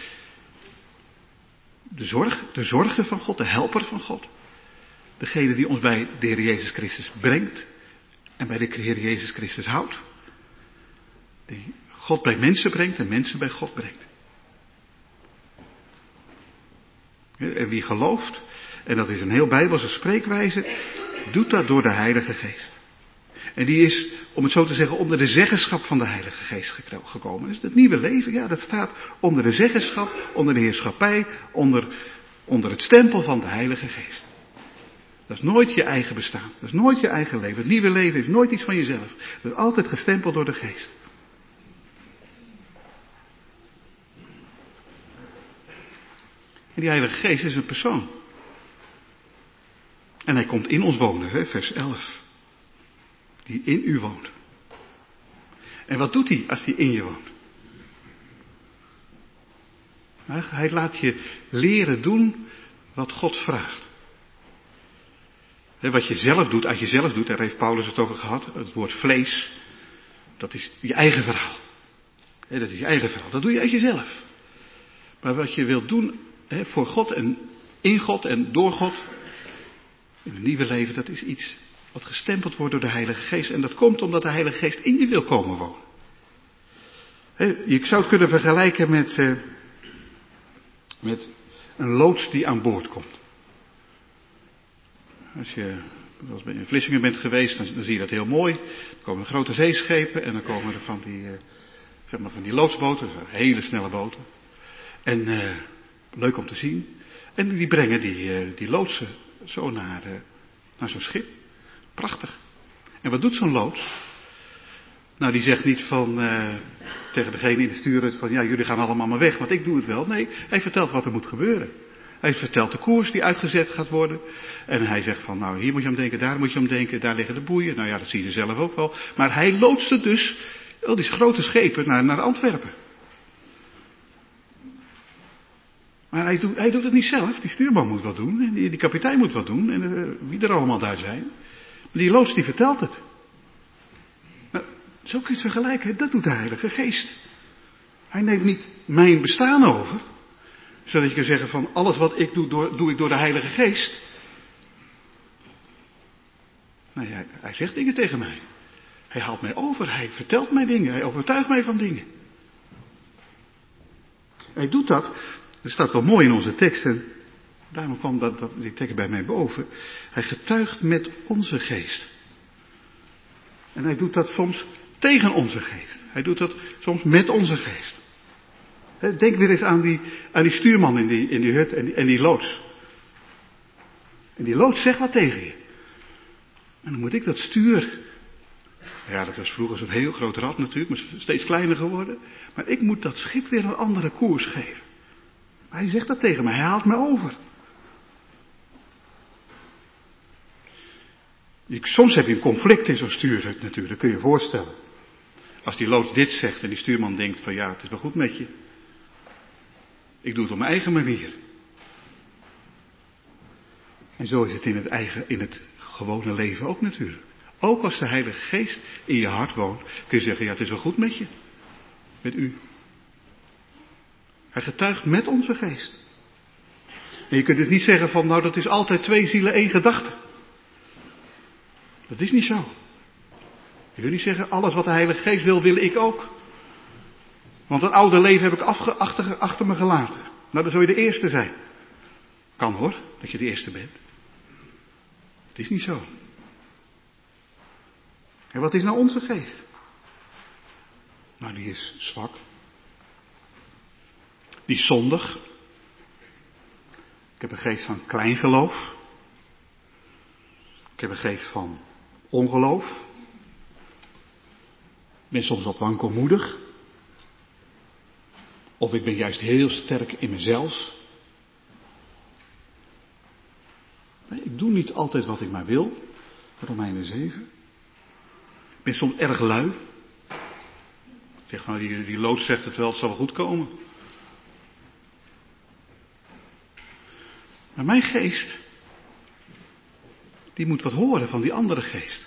de zorger van God, de helper van God. Degene die ons bij de Heer Jezus Christus brengt. En bij de Heer Jezus Christus houdt. Die God bij mensen brengt en mensen bij God brengt. En wie gelooft, en dat is een heel Bijbelse spreekwijze, doet dat door de Heilige Geest. En die is, om het zo te zeggen, onder de zeggenschap van de Heilige Geest gekomen. Dus het nieuwe leven, ja, dat staat onder de zeggenschap, onder de heerschappij, onder het stempel van de Heilige Geest. Dat is nooit je eigen bestaan. Dat is nooit je eigen leven. Het nieuwe leven is nooit iets van jezelf. Dat is altijd gestempeld door de Geest. En die Heilige Geest is een persoon. En hij komt in ons wonen, vers 11. Die in u woont. En wat doet hij als hij in je woont? Hij laat je leren doen wat God vraagt. Wat je zelf doet, uit jezelf doet, daar heeft Paulus het over gehad. Het woord vlees, dat is je eigen verhaal. Dat is je eigen verhaal, dat doe je uit jezelf. Maar wat je wilt doen voor God en in God en door God, in een nieuwe leven, dat is iets wat gestempeld wordt door de Heilige Geest. En dat komt omdat de Heilige Geest in je wil komen wonen. Je zou het kunnen vergelijken met een loods die aan boord komt. Als je in Vlissingen bent geweest, dan zie je dat heel mooi. Er komen grote zeeschepen en dan komen er van die loodsboten, hele snelle boten. En leuk om te zien. En die brengen die loodsen zo naar zo'n schip. Prachtig. En wat doet zo'n loods? Nou, die zegt niet tegen degene in de stuurhut van, ja, jullie gaan allemaal maar weg, want ik doe het wel. Nee, hij vertelt wat er moet gebeuren. Hij vertelt de koers die uitgezet gaat worden. En hij zegt van, nou, hier moet je om denken, daar moet je om denken, daar liggen de boeien. Nou ja, dat zien ze zelf ook wel. Maar hij loodste dus al die grote schepen naar Antwerpen. Maar hij doet het niet zelf. Die stuurman moet wat doen. En die kapitein moet wat doen. En wie er allemaal daar zijn. Maar die loods die vertelt het. Nou, zo kun je het vergelijken. Dat doet de Heilige Geest. Hij neemt niet mijn bestaan over. Zodat je kan zeggen van alles wat ik doe ik door de Heilige Geest. Nee, hij zegt dingen tegen mij. Hij haalt mij over. Hij vertelt mij dingen. Hij overtuigt mij van dingen. Hij doet dat. Dat staat wel mooi in onze teksten. Daarom kwam die tekst bij mij boven. Hij getuigt met onze geest. En hij doet dat soms tegen onze geest. Hij doet dat soms met onze geest. Denk weer eens aan die stuurman in die hut en die loods. En die loods zegt wat tegen je. En dan moet ik dat stuur. Ja, dat was vroeger zo'n heel groot rad natuurlijk, maar steeds kleiner geworden. Maar ik moet dat schip weer een andere koers geven. Maar hij zegt dat tegen mij, hij haalt me over. Soms heb je een conflict in zo'n stuurhut natuurlijk, kun je je voorstellen. Als die loods dit zegt en die stuurman denkt van ja, het is wel goed met je. Ik doe het op mijn eigen manier. En zo is het in het gewone leven ook natuurlijk. Ook als de Heilige Geest in je hart woont, kun je zeggen, ja, het is wel goed met je. Met u. Hij getuigt met onze geest. En je kunt dus niet zeggen van, nou, dat is altijd 2 zielen, 1 gedachte. Dat is niet zo. Je kunt niet zeggen, alles wat de Heilige Geest wil, wil ik ook. Want het oude leven heb ik achter me gelaten. Nou, dan zul je de eerste zijn. Kan hoor, dat je de eerste bent. Het is niet zo. En wat is nou onze geest? Nou, die is zwak. Die is zondig. Ik heb een geest van kleingeloof. Ik heb een geest van ongeloof. Ik ben soms wat wankelmoedig. Of ik ben juist heel sterk in mezelf. Nee, ik doe niet altijd wat ik maar wil. Romeinen 7. Ik ben soms erg lui. Ik zeg nou, die loods zegt het wel, het zal wel goed komen. Maar mijn geest, die moet wat horen van die andere geest.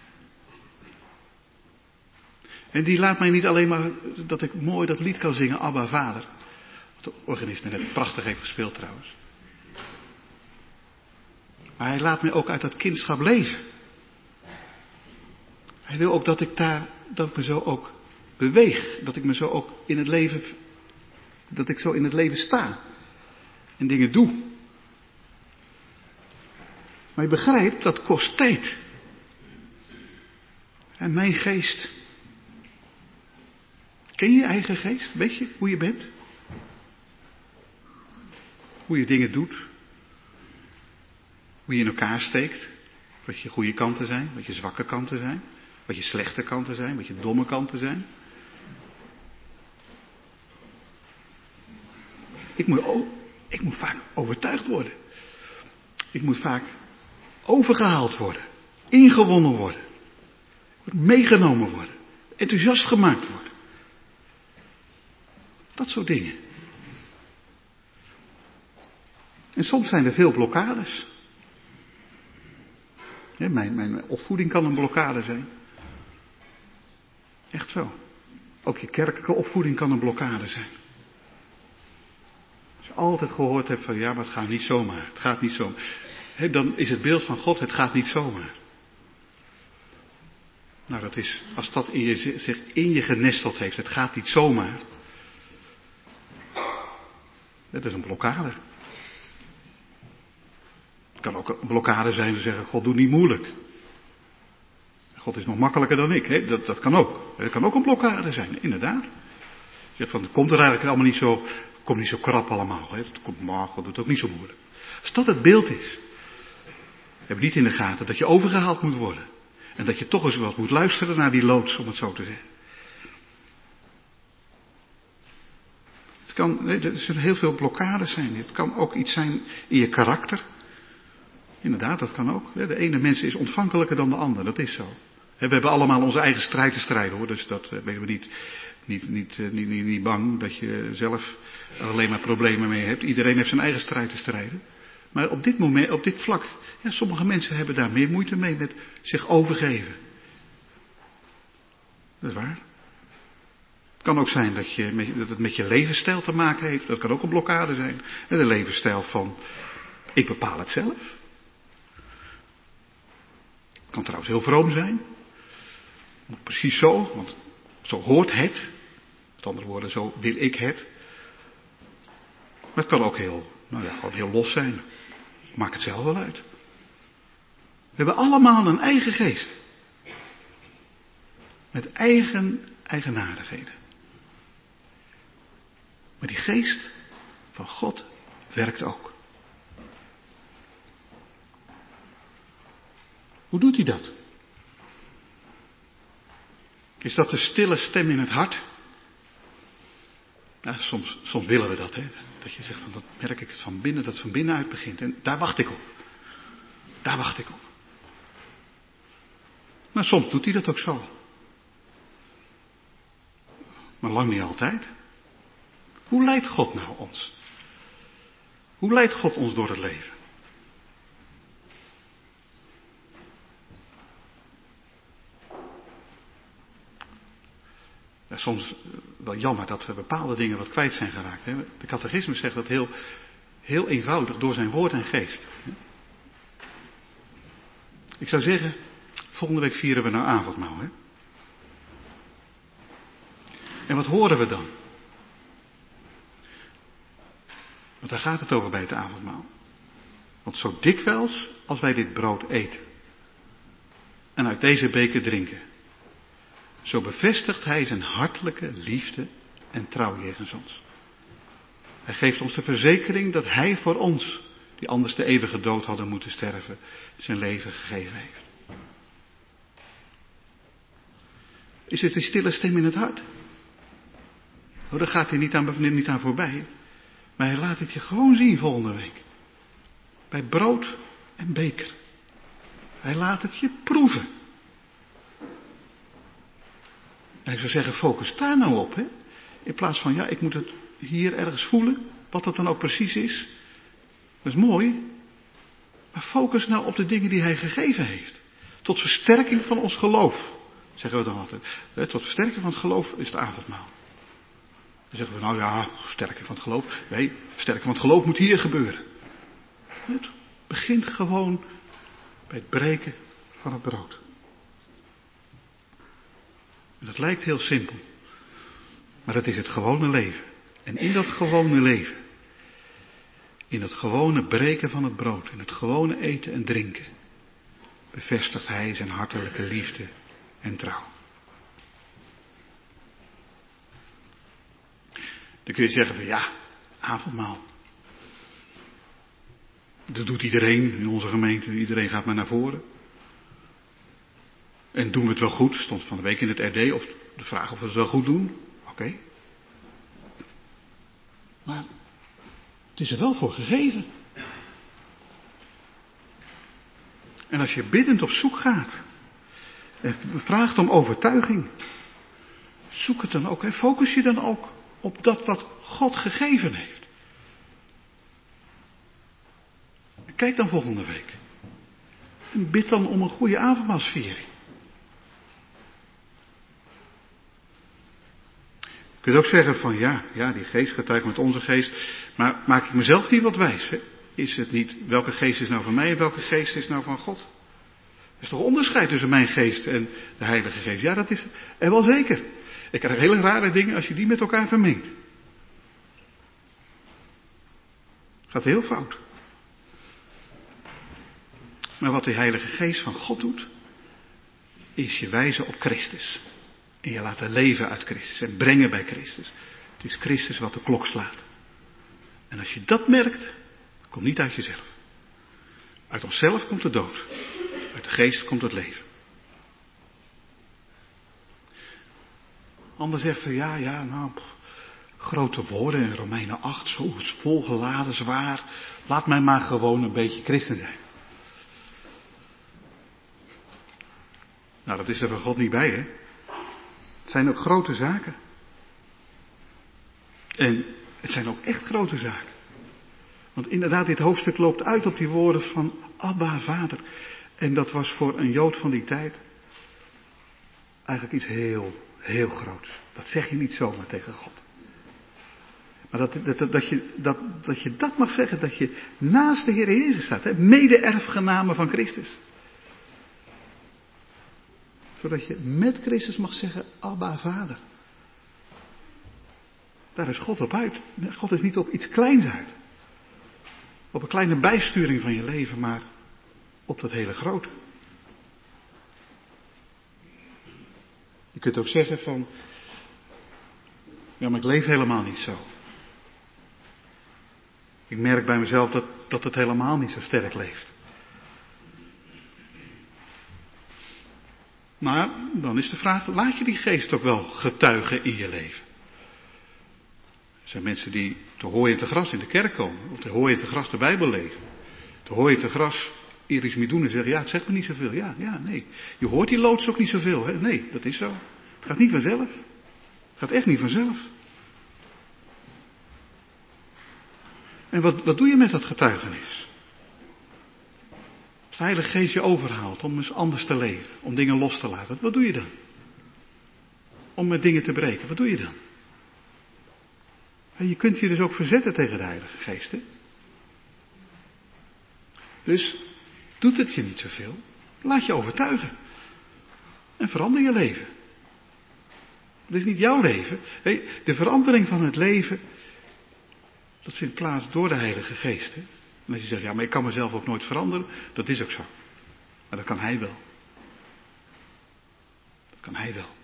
En die laat mij niet alleen maar dat ik mooi dat lied kan zingen, Abba Vader. Wat de organist net prachtig heeft gespeeld trouwens. Maar hij laat mij ook uit dat kindschap leven. Hij wil ook dat ik me zo ook beweeg. Dat ik me zo ook in het leven, dat ik zo in het leven sta. En dingen doe. Maar je begrijpt, dat kost tijd. En mijn geest. Ken je je eigen geest? Weet je hoe je bent? Hoe je dingen doet? Hoe je in elkaar steekt? Wat je goede kanten zijn, wat je zwakke kanten zijn, wat je slechte kanten zijn, wat je domme kanten zijn. Ik moet vaak overtuigd worden. Ik moet vaak overgehaald worden, ingewonnen worden, meegenomen worden, enthousiast gemaakt worden. Dat soort dingen. En soms zijn er veel blokkades. Ja, mijn opvoeding kan een blokkade zijn. Echt zo. Ook je kerkelijke opvoeding kan een blokkade zijn. Als je altijd gehoord hebt van ja, maar het gaat niet zomaar. Het gaat niet zomaar. Dan is het beeld van God, het gaat niet zomaar. Nou, dat is, als dat zich in je genesteld heeft, het gaat niet zomaar. Dat is een blokkade. Het kan ook een blokkade zijn te zeggen, God doet niet moeilijk. God is nog makkelijker dan ik. Hè? Dat kan ook. Dat kan ook een blokkade zijn, inderdaad. Je zegt van, het komt er eigenlijk allemaal niet zo, komt niet zo krap allemaal. Hè? Maar God doet ook niet zo moeilijk. Als dat het beeld is, heb je niet in de gaten dat je overgehaald moet worden. En dat je toch eens wat moet luisteren naar die loods, om het zo te zeggen. Er zullen heel veel blokkades zijn. Het kan ook iets zijn in je karakter. Inderdaad, dat kan ook. De ene mens is ontvankelijker dan de ander, dat is zo. We hebben allemaal onze eigen strijd te strijden hoor, dus dat ben we niet bang dat je zelf er alleen maar problemen mee hebt. Iedereen heeft zijn eigen strijd te strijden. Maar op dit moment, op dit vlak, ja, sommige mensen hebben daar meer moeite mee met zich overgeven. Dat is waar. Het kan ook zijn dat het met je levensstijl te maken heeft. Dat kan ook een blokkade zijn. De levensstijl van, ik bepaal het zelf. Het kan trouwens heel vroom zijn. Moet precies zo, want zo hoort het. Met andere woorden, zo wil ik het. Maar het kan ook gewoon heel los zijn. Maak het zelf wel uit. We hebben allemaal een eigen geest. Met eigenaardigheden. Maar die geest van God werkt ook. Hoe doet hij dat? Is dat de stille stem in het hart? Ja, soms willen we dat, hè. Dat je zegt van, dat merk ik het van binnen, dat het van binnenuit begint. En daar wacht ik op. Daar wacht ik op. Maar soms doet hij dat ook zo. Maar lang niet altijd. Hoe leidt God nou ons? Hoe leidt God ons door het leven? Ja, soms wel jammer dat we bepaalde dingen wat kwijt zijn geraakt. Hè? De catechismus zegt dat heel eenvoudig door zijn woord en geest. Ik zou zeggen, volgende week vieren we nou avondmaal. Hè? En wat horen we dan? Want daar gaat het over bij het avondmaal. Want zo dikwijls als wij dit brood eten en uit deze beker drinken, zo bevestigt hij zijn hartelijke liefde en trouw jegens ons. Hij geeft ons de verzekering dat hij voor ons, die anders de eeuwige dood hadden moeten sterven, zijn leven gegeven heeft. Is het een stille stem in het hart? Oh, daar gaat hij niet aan voorbij. Maar hij laat het je gewoon zien volgende week. Bij brood en beker. Hij laat het je proeven. En ik zou zeggen, focus daar nou op. Hè? In plaats van, ja, ik moet het hier ergens voelen. Wat dat dan ook precies is. Dat is mooi. Maar focus nou op de dingen die hij gegeven heeft. Tot versterking van ons geloof. Zeggen we dan altijd. Tot versterking van het geloof is het avondmaal. Dan zeggen we, nou ja, versterking van het geloof. Nee, versterking van het geloof moet hier gebeuren. Het begint gewoon bij het breken van het brood. En dat lijkt heel simpel. Maar dat is het gewone leven. En in dat gewone leven, in het gewone breken van het brood, in het gewone eten en drinken, bevestigt hij zijn hartelijke liefde en trouw. Dan kun je zeggen van ja, avondmaal. Dat doet iedereen in onze gemeente. Iedereen gaat maar naar voren. En doen we het wel goed? Stond van de week in het RD of de vraag of we het wel goed doen. Oké. Maar het is er wel voor gegeven. En als je biddend op zoek gaat en vraagt om overtuiging, zoek het dan ook. Hè? Focus je dan ook op dat wat God gegeven heeft. En kijk dan volgende week. En bid dan om een goede avondmaalsviering. Je kunt ook zeggen van ja, die geest getuigt met onze geest. Maar maak ik mezelf niet wat wijs? Hè? Is het niet, welke geest is nou van mij en welke geest is nou van God? Er is toch onderscheid tussen mijn geest en de Heilige Geest? Ja, dat is er wel zeker. Ik krijg hele rare dingen als je die met elkaar vermengt. Gaat heel fout. Maar wat de Heilige Geest van God doet, is je wijzen op Christus. En je laten leven uit Christus en brengen bij Christus. Het is Christus wat de klok slaat. En als je dat merkt, komt niet uit jezelf. Uit onszelf komt de dood. Uit de geest komt het leven. Ander zegt van nou, grote woorden in Romeinen 8, zo is volgeladen, zwaar. Laat mij maar gewoon een beetje christen zijn. Nou, dat is er van God niet bij, hè. Het zijn ook grote zaken. En het zijn ook echt grote zaken. Want inderdaad, dit hoofdstuk loopt uit op die woorden van Abba, Vader. En dat was voor een Jood van die tijd eigenlijk iets heel, heel groots. Dat zeg je niet zomaar tegen God. Maar dat je dat mag zeggen, dat je naast de Heer Jezus staat. Hè? Mede-erfgename van Christus. Zodat je met Christus mag zeggen, Abba, Vader. Daar is God op uit. God is niet op iets kleins uit. Op een kleine bijsturing van je leven, maar op dat hele grote. Je kunt ook zeggen van, ja, maar ik leef helemaal niet zo. Ik merk bij mezelf dat het helemaal niet zo sterk leeft. Maar dan is de vraag, laat je die geest ook wel getuigen in je leven? Er zijn mensen die te hooi en te gras in de kerk komen, of te hooi en te gras de Bijbel lezen. Te hooi en te gras er iets mee doen en zeggen, ja, het zegt me niet zoveel. Ja, nee. Je hoort die loods ook niet zoveel. Hè? Nee, dat is zo. Het gaat niet vanzelf. Het gaat echt niet vanzelf. En wat doe je met dat getuigenis? Als de Heilige Geest je overhaalt om eens anders te leven, om dingen los te laten, wat doe je dan? Om met dingen te breken, wat doe je dan? En je kunt je dus ook verzetten tegen de Heilige Geest, hè? Dus doet het je niet zoveel, laat je overtuigen. En verander je leven. Het is niet jouw leven. De verandering van het leven, dat vindt plaats door de Heilige Geest. Hè? En als je zegt, ja, maar ik kan mezelf ook nooit veranderen, dat is ook zo. Maar dat kan Hij wel. Dat kan Hij wel.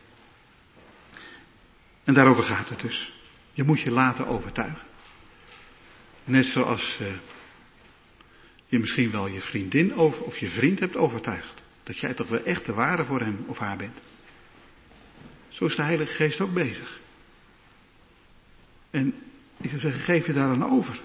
En daarover gaat het dus. Je moet je laten overtuigen. Net zoals je misschien wel je vriendin of je vriend hebt overtuigd. Dat jij toch wel echt de waarde voor hem of haar bent. Zo is de Heilige Geest ook bezig. En ik zou zeggen, geef je daar aan over.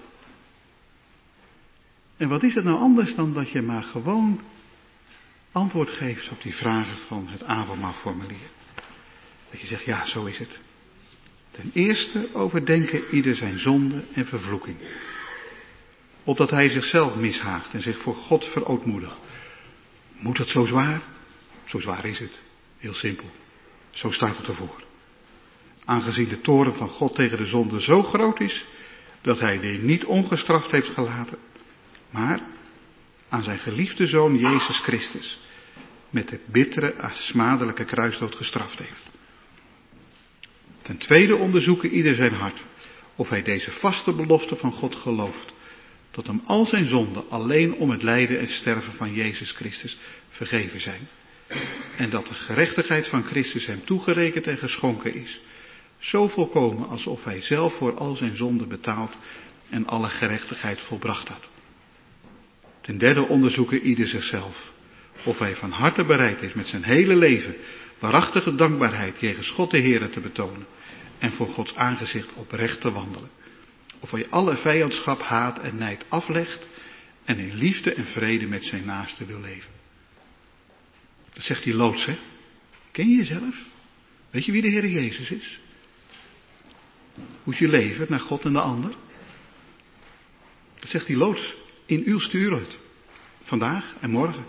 En wat is het nou anders dan dat je maar gewoon antwoord geeft op die vragen van het avondmaalformulier. Dat je zegt, ja, zo is het. Ten eerste overdenken ieder zijn zonde en vervloeking. Opdat hij zichzelf mishaagt en zich voor God verootmoedigt. Moet dat zo zwaar? Zo zwaar is het. Heel simpel. Zo staat het ervoor. Aangezien de toorn van God tegen de zonde zo groot is, dat hij die niet ongestraft heeft gelaten, maar aan zijn geliefde Zoon Jezus Christus met de bittere, smadelijke kruisdood gestraft heeft. Ten tweede onderzoeken ieder zijn hart, of hij deze vaste belofte van God gelooft, dat hem al zijn zonden alleen om het lijden en sterven van Jezus Christus vergeven zijn. En dat de gerechtigheid van Christus hem toegerekend en geschonken is, zo volkomen alsof hij zelf voor al zijn zonden betaald en alle gerechtigheid volbracht had. Ten derde onderzoeken ieder zichzelf, of hij van harte bereid is met zijn hele leven waarachtige dankbaarheid jegens God de Heere te betonen en voor Gods aangezicht oprecht te wandelen. Of hij alle vijandschap, haat en nijd aflegt en in liefde en vrede met zijn naaste wil leven. Dat zegt die loods, hè? Ken je jezelf? Weet je wie de Heere Jezus is? Hoe is je leven naar God en de ander? Dat zegt die loods in uw stuurhut. Vandaag en morgen.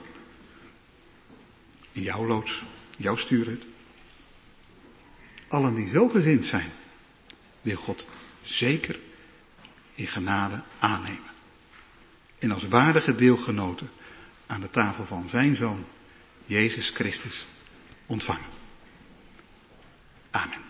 In jouw loods, jouw stuurhut. Allen die zo gezind zijn, wil God zeker in genade aannemen. En als waardige deelgenoten aan de tafel van zijn Zoon, Jezus Christus, ontvangen. Amen.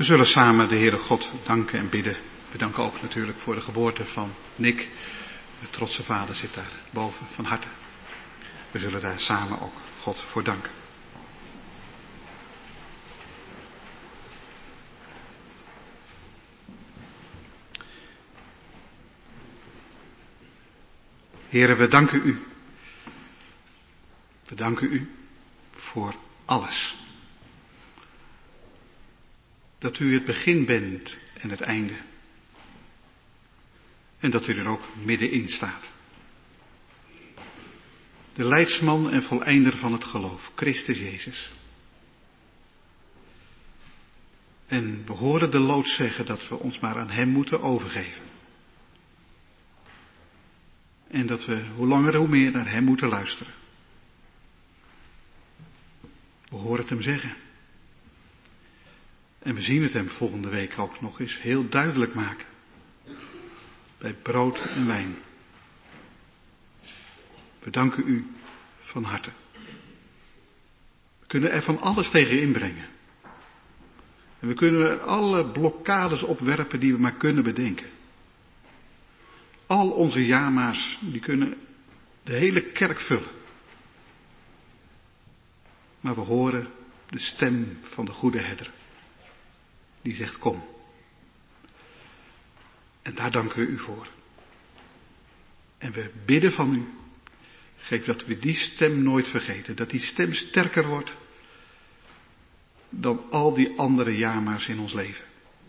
We zullen samen de Heere God danken en bidden. We danken ook natuurlijk voor de geboorte van Nick. De trotse vader zit daar boven van harte. We zullen daar samen ook God voor danken. Heere, we danken u. We danken u voor alles. Dat u het begin bent en het einde. En dat u er ook middenin staat. De leidsman en voleinder van het geloof, Christus Jezus. En we horen de loods zeggen dat we ons maar aan hem moeten overgeven. En dat we hoe langer hoe meer naar hem moeten luisteren. We horen het hem zeggen. En we zien het hem volgende week ook nog eens heel duidelijk maken. Bij brood en wijn. We danken u van harte. We kunnen er van alles tegen inbrengen. En we kunnen er alle blokkades opwerpen die we maar kunnen bedenken. Al onze jama's, die kunnen de hele kerk vullen. Maar we horen de stem van de goede herder. Die zegt kom. En daar danken we u voor. En we bidden van u. Geef dat we die stem nooit vergeten. Dat die stem sterker wordt dan al die andere jama's in ons leven.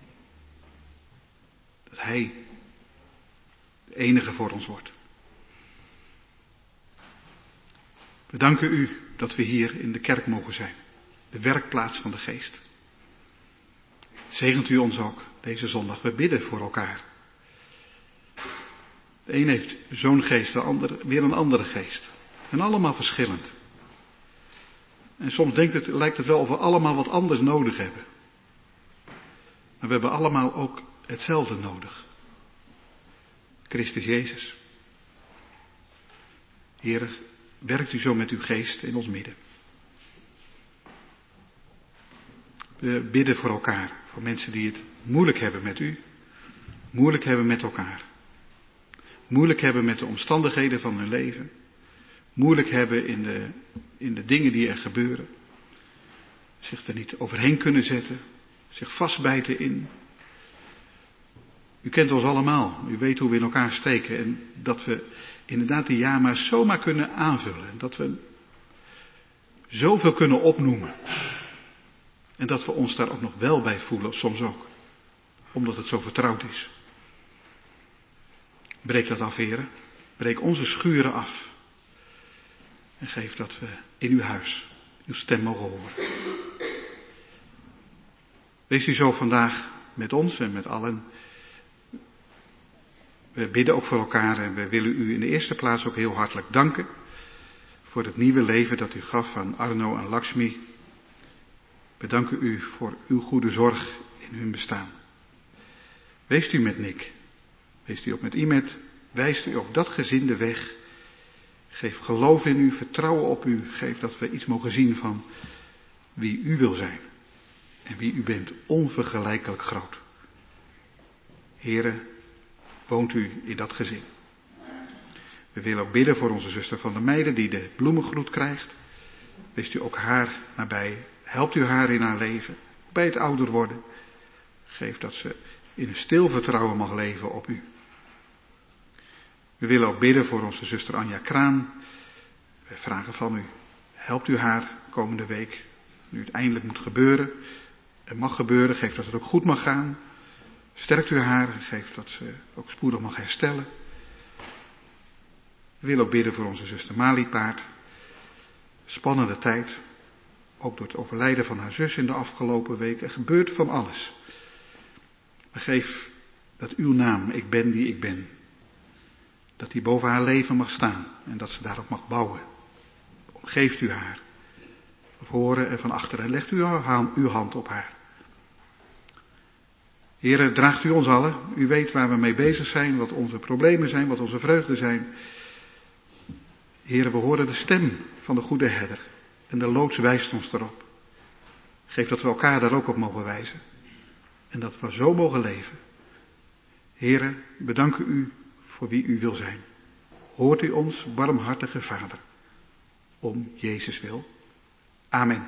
Dat hij de enige voor ons wordt. We danken u dat we hier in de kerk mogen zijn. De werkplaats van de geest. Zegent u ons ook deze zondag. We bidden voor elkaar. De een heeft zo'n geest, de ander weer een andere geest. En allemaal verschillend. En soms lijkt het wel of we allemaal wat anders nodig hebben. Maar we hebben allemaal ook hetzelfde nodig. Christus Jezus. Heere, werkt u zo met uw geest in ons midden. We bidden voor elkaar, voor mensen die het moeilijk hebben met u, moeilijk hebben met elkaar. Moeilijk hebben met de omstandigheden van hun leven. Moeilijk hebben in de dingen die er gebeuren. Zich er niet overheen kunnen zetten. Zich vastbijten in. U kent ons allemaal. U weet hoe we in elkaar steken. En dat we inderdaad die jama's zomaar kunnen aanvullen. En dat we zoveel kunnen opnoemen. En dat we ons daar ook nog wel bij voelen, soms ook. Omdat het zo vertrouwd is. Breek dat af, heren. Breek onze schuren af. En geef dat we in uw huis uw stem mogen horen. Wees u zo vandaag met ons en met allen. We bidden ook voor elkaar en we willen u in de eerste plaats ook heel hartelijk danken. Voor het nieuwe leven dat u gaf aan Arno en Lakshmi. We danken u voor uw goede zorg in hun bestaan. Wees u met Nick. Wees u ook met Imet. Wijst u ook dat gezin de weg. Geef geloof in u, vertrouwen op u. Geef dat we iets mogen zien van wie u wil zijn. En wie u bent, onvergelijkelijk groot. Here, woont u in dat gezin. We willen ook bidden voor onze zuster van der Meijden die de bloemengroet krijgt. Wees u ook haar nabij. Helpt u haar in haar leven. Bij het ouder worden. Geef dat ze in een stil vertrouwen mag leven op u. We willen ook bidden voor onze zuster Anja Kraan. We vragen van u. Helpt u haar komende week. Nu het eindelijk moet gebeuren. Het mag gebeuren. Geef dat het ook goed mag gaan. Sterkt u haar. Geef dat ze ook spoedig mag herstellen. We willen ook bidden voor onze zuster Maliepaard. Spannende tijd. Ook door het overlijden van haar zus in de afgelopen weken. Er gebeurt van alles. Maar geef dat uw naam, ik ben die ik ben. Dat die boven haar leven mag staan. En dat ze daarop mag bouwen. Geeft u haar. Van voren en van achteren. En legt u uw hand op haar. Heere, draagt u ons allen. U weet waar we mee bezig zijn. Wat onze problemen zijn. Wat onze vreugden zijn. Heere, we horen de stem van de goede herder. En de loods wijst ons erop. Geef dat we elkaar daar ook op mogen wijzen. en dat we zo mogen leven. Heere, bedanken u voor wie u wil zijn. Hoort u ons, barmhartige Vader, om Jezus wil. Amen.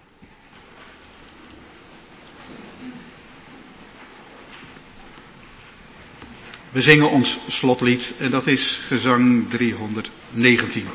We zingen ons slotlied en dat is gezang 319.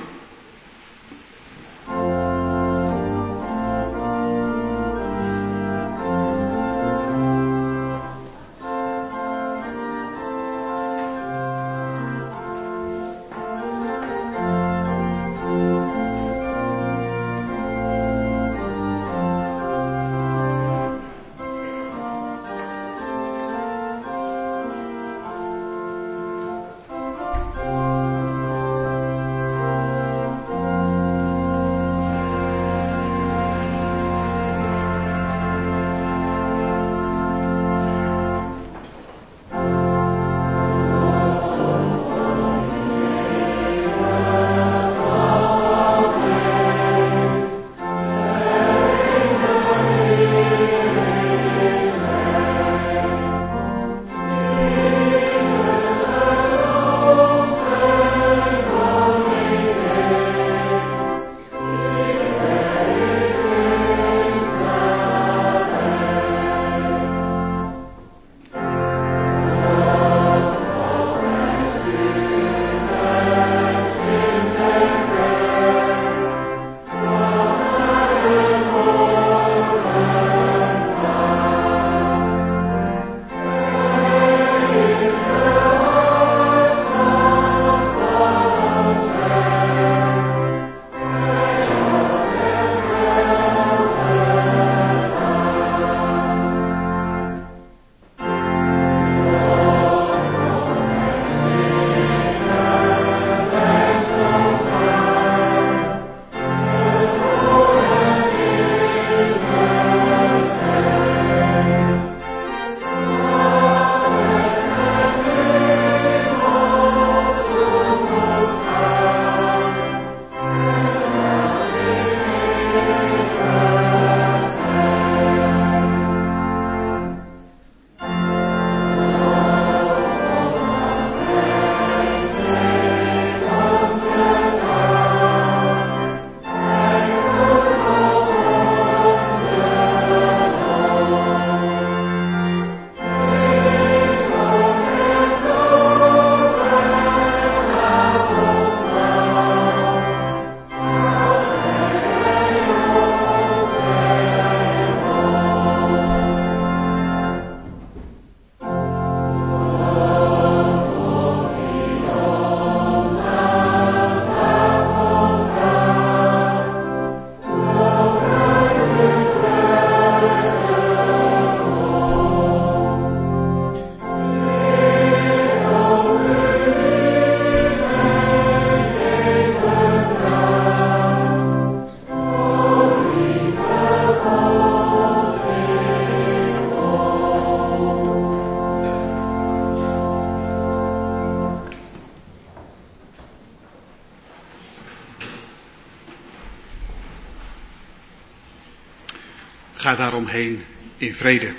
Ga daaromheen in vrede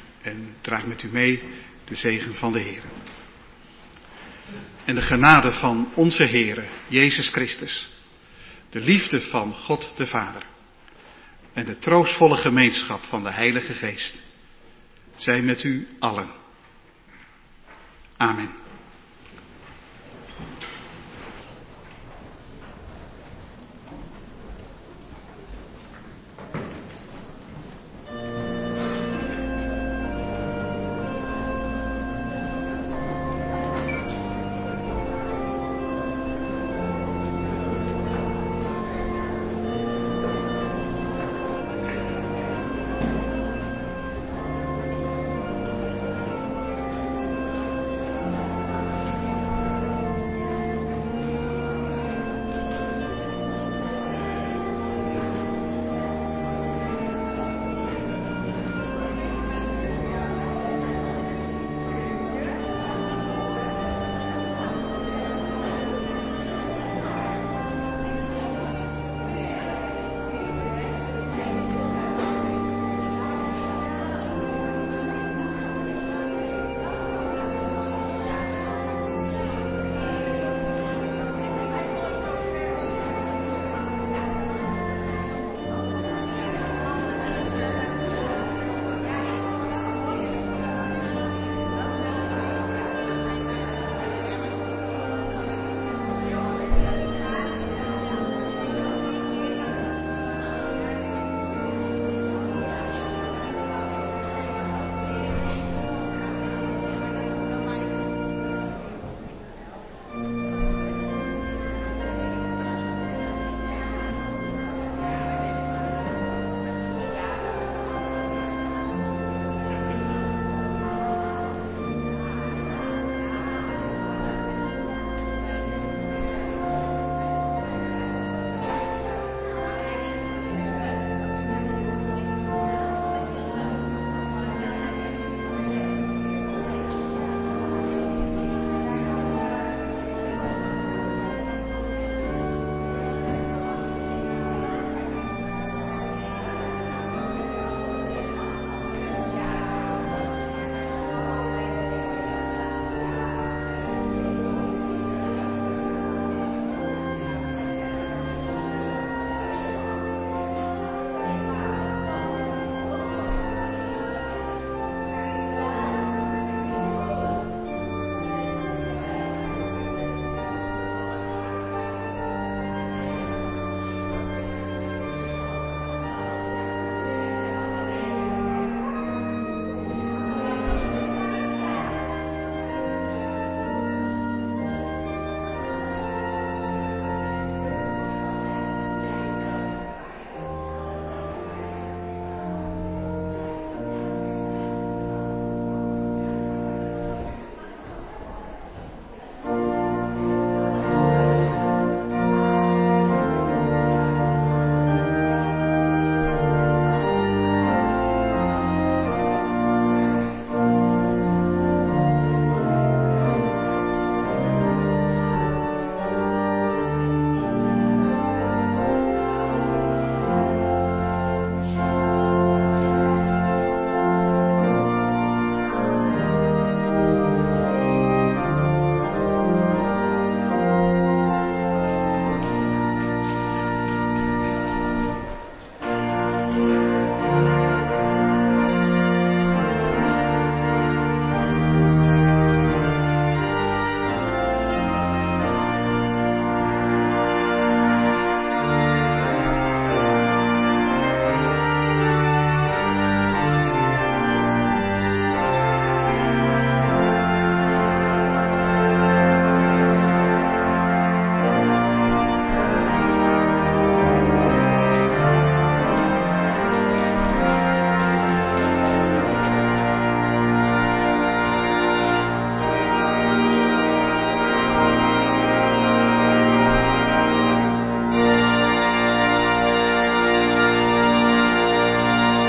en draag met u mee de zegen van de Heer. En de genade van onze Heere, Jezus Christus, de liefde van God de Vader en de troostvolle gemeenschap van de Heilige Geest, zij met u allen. Amen.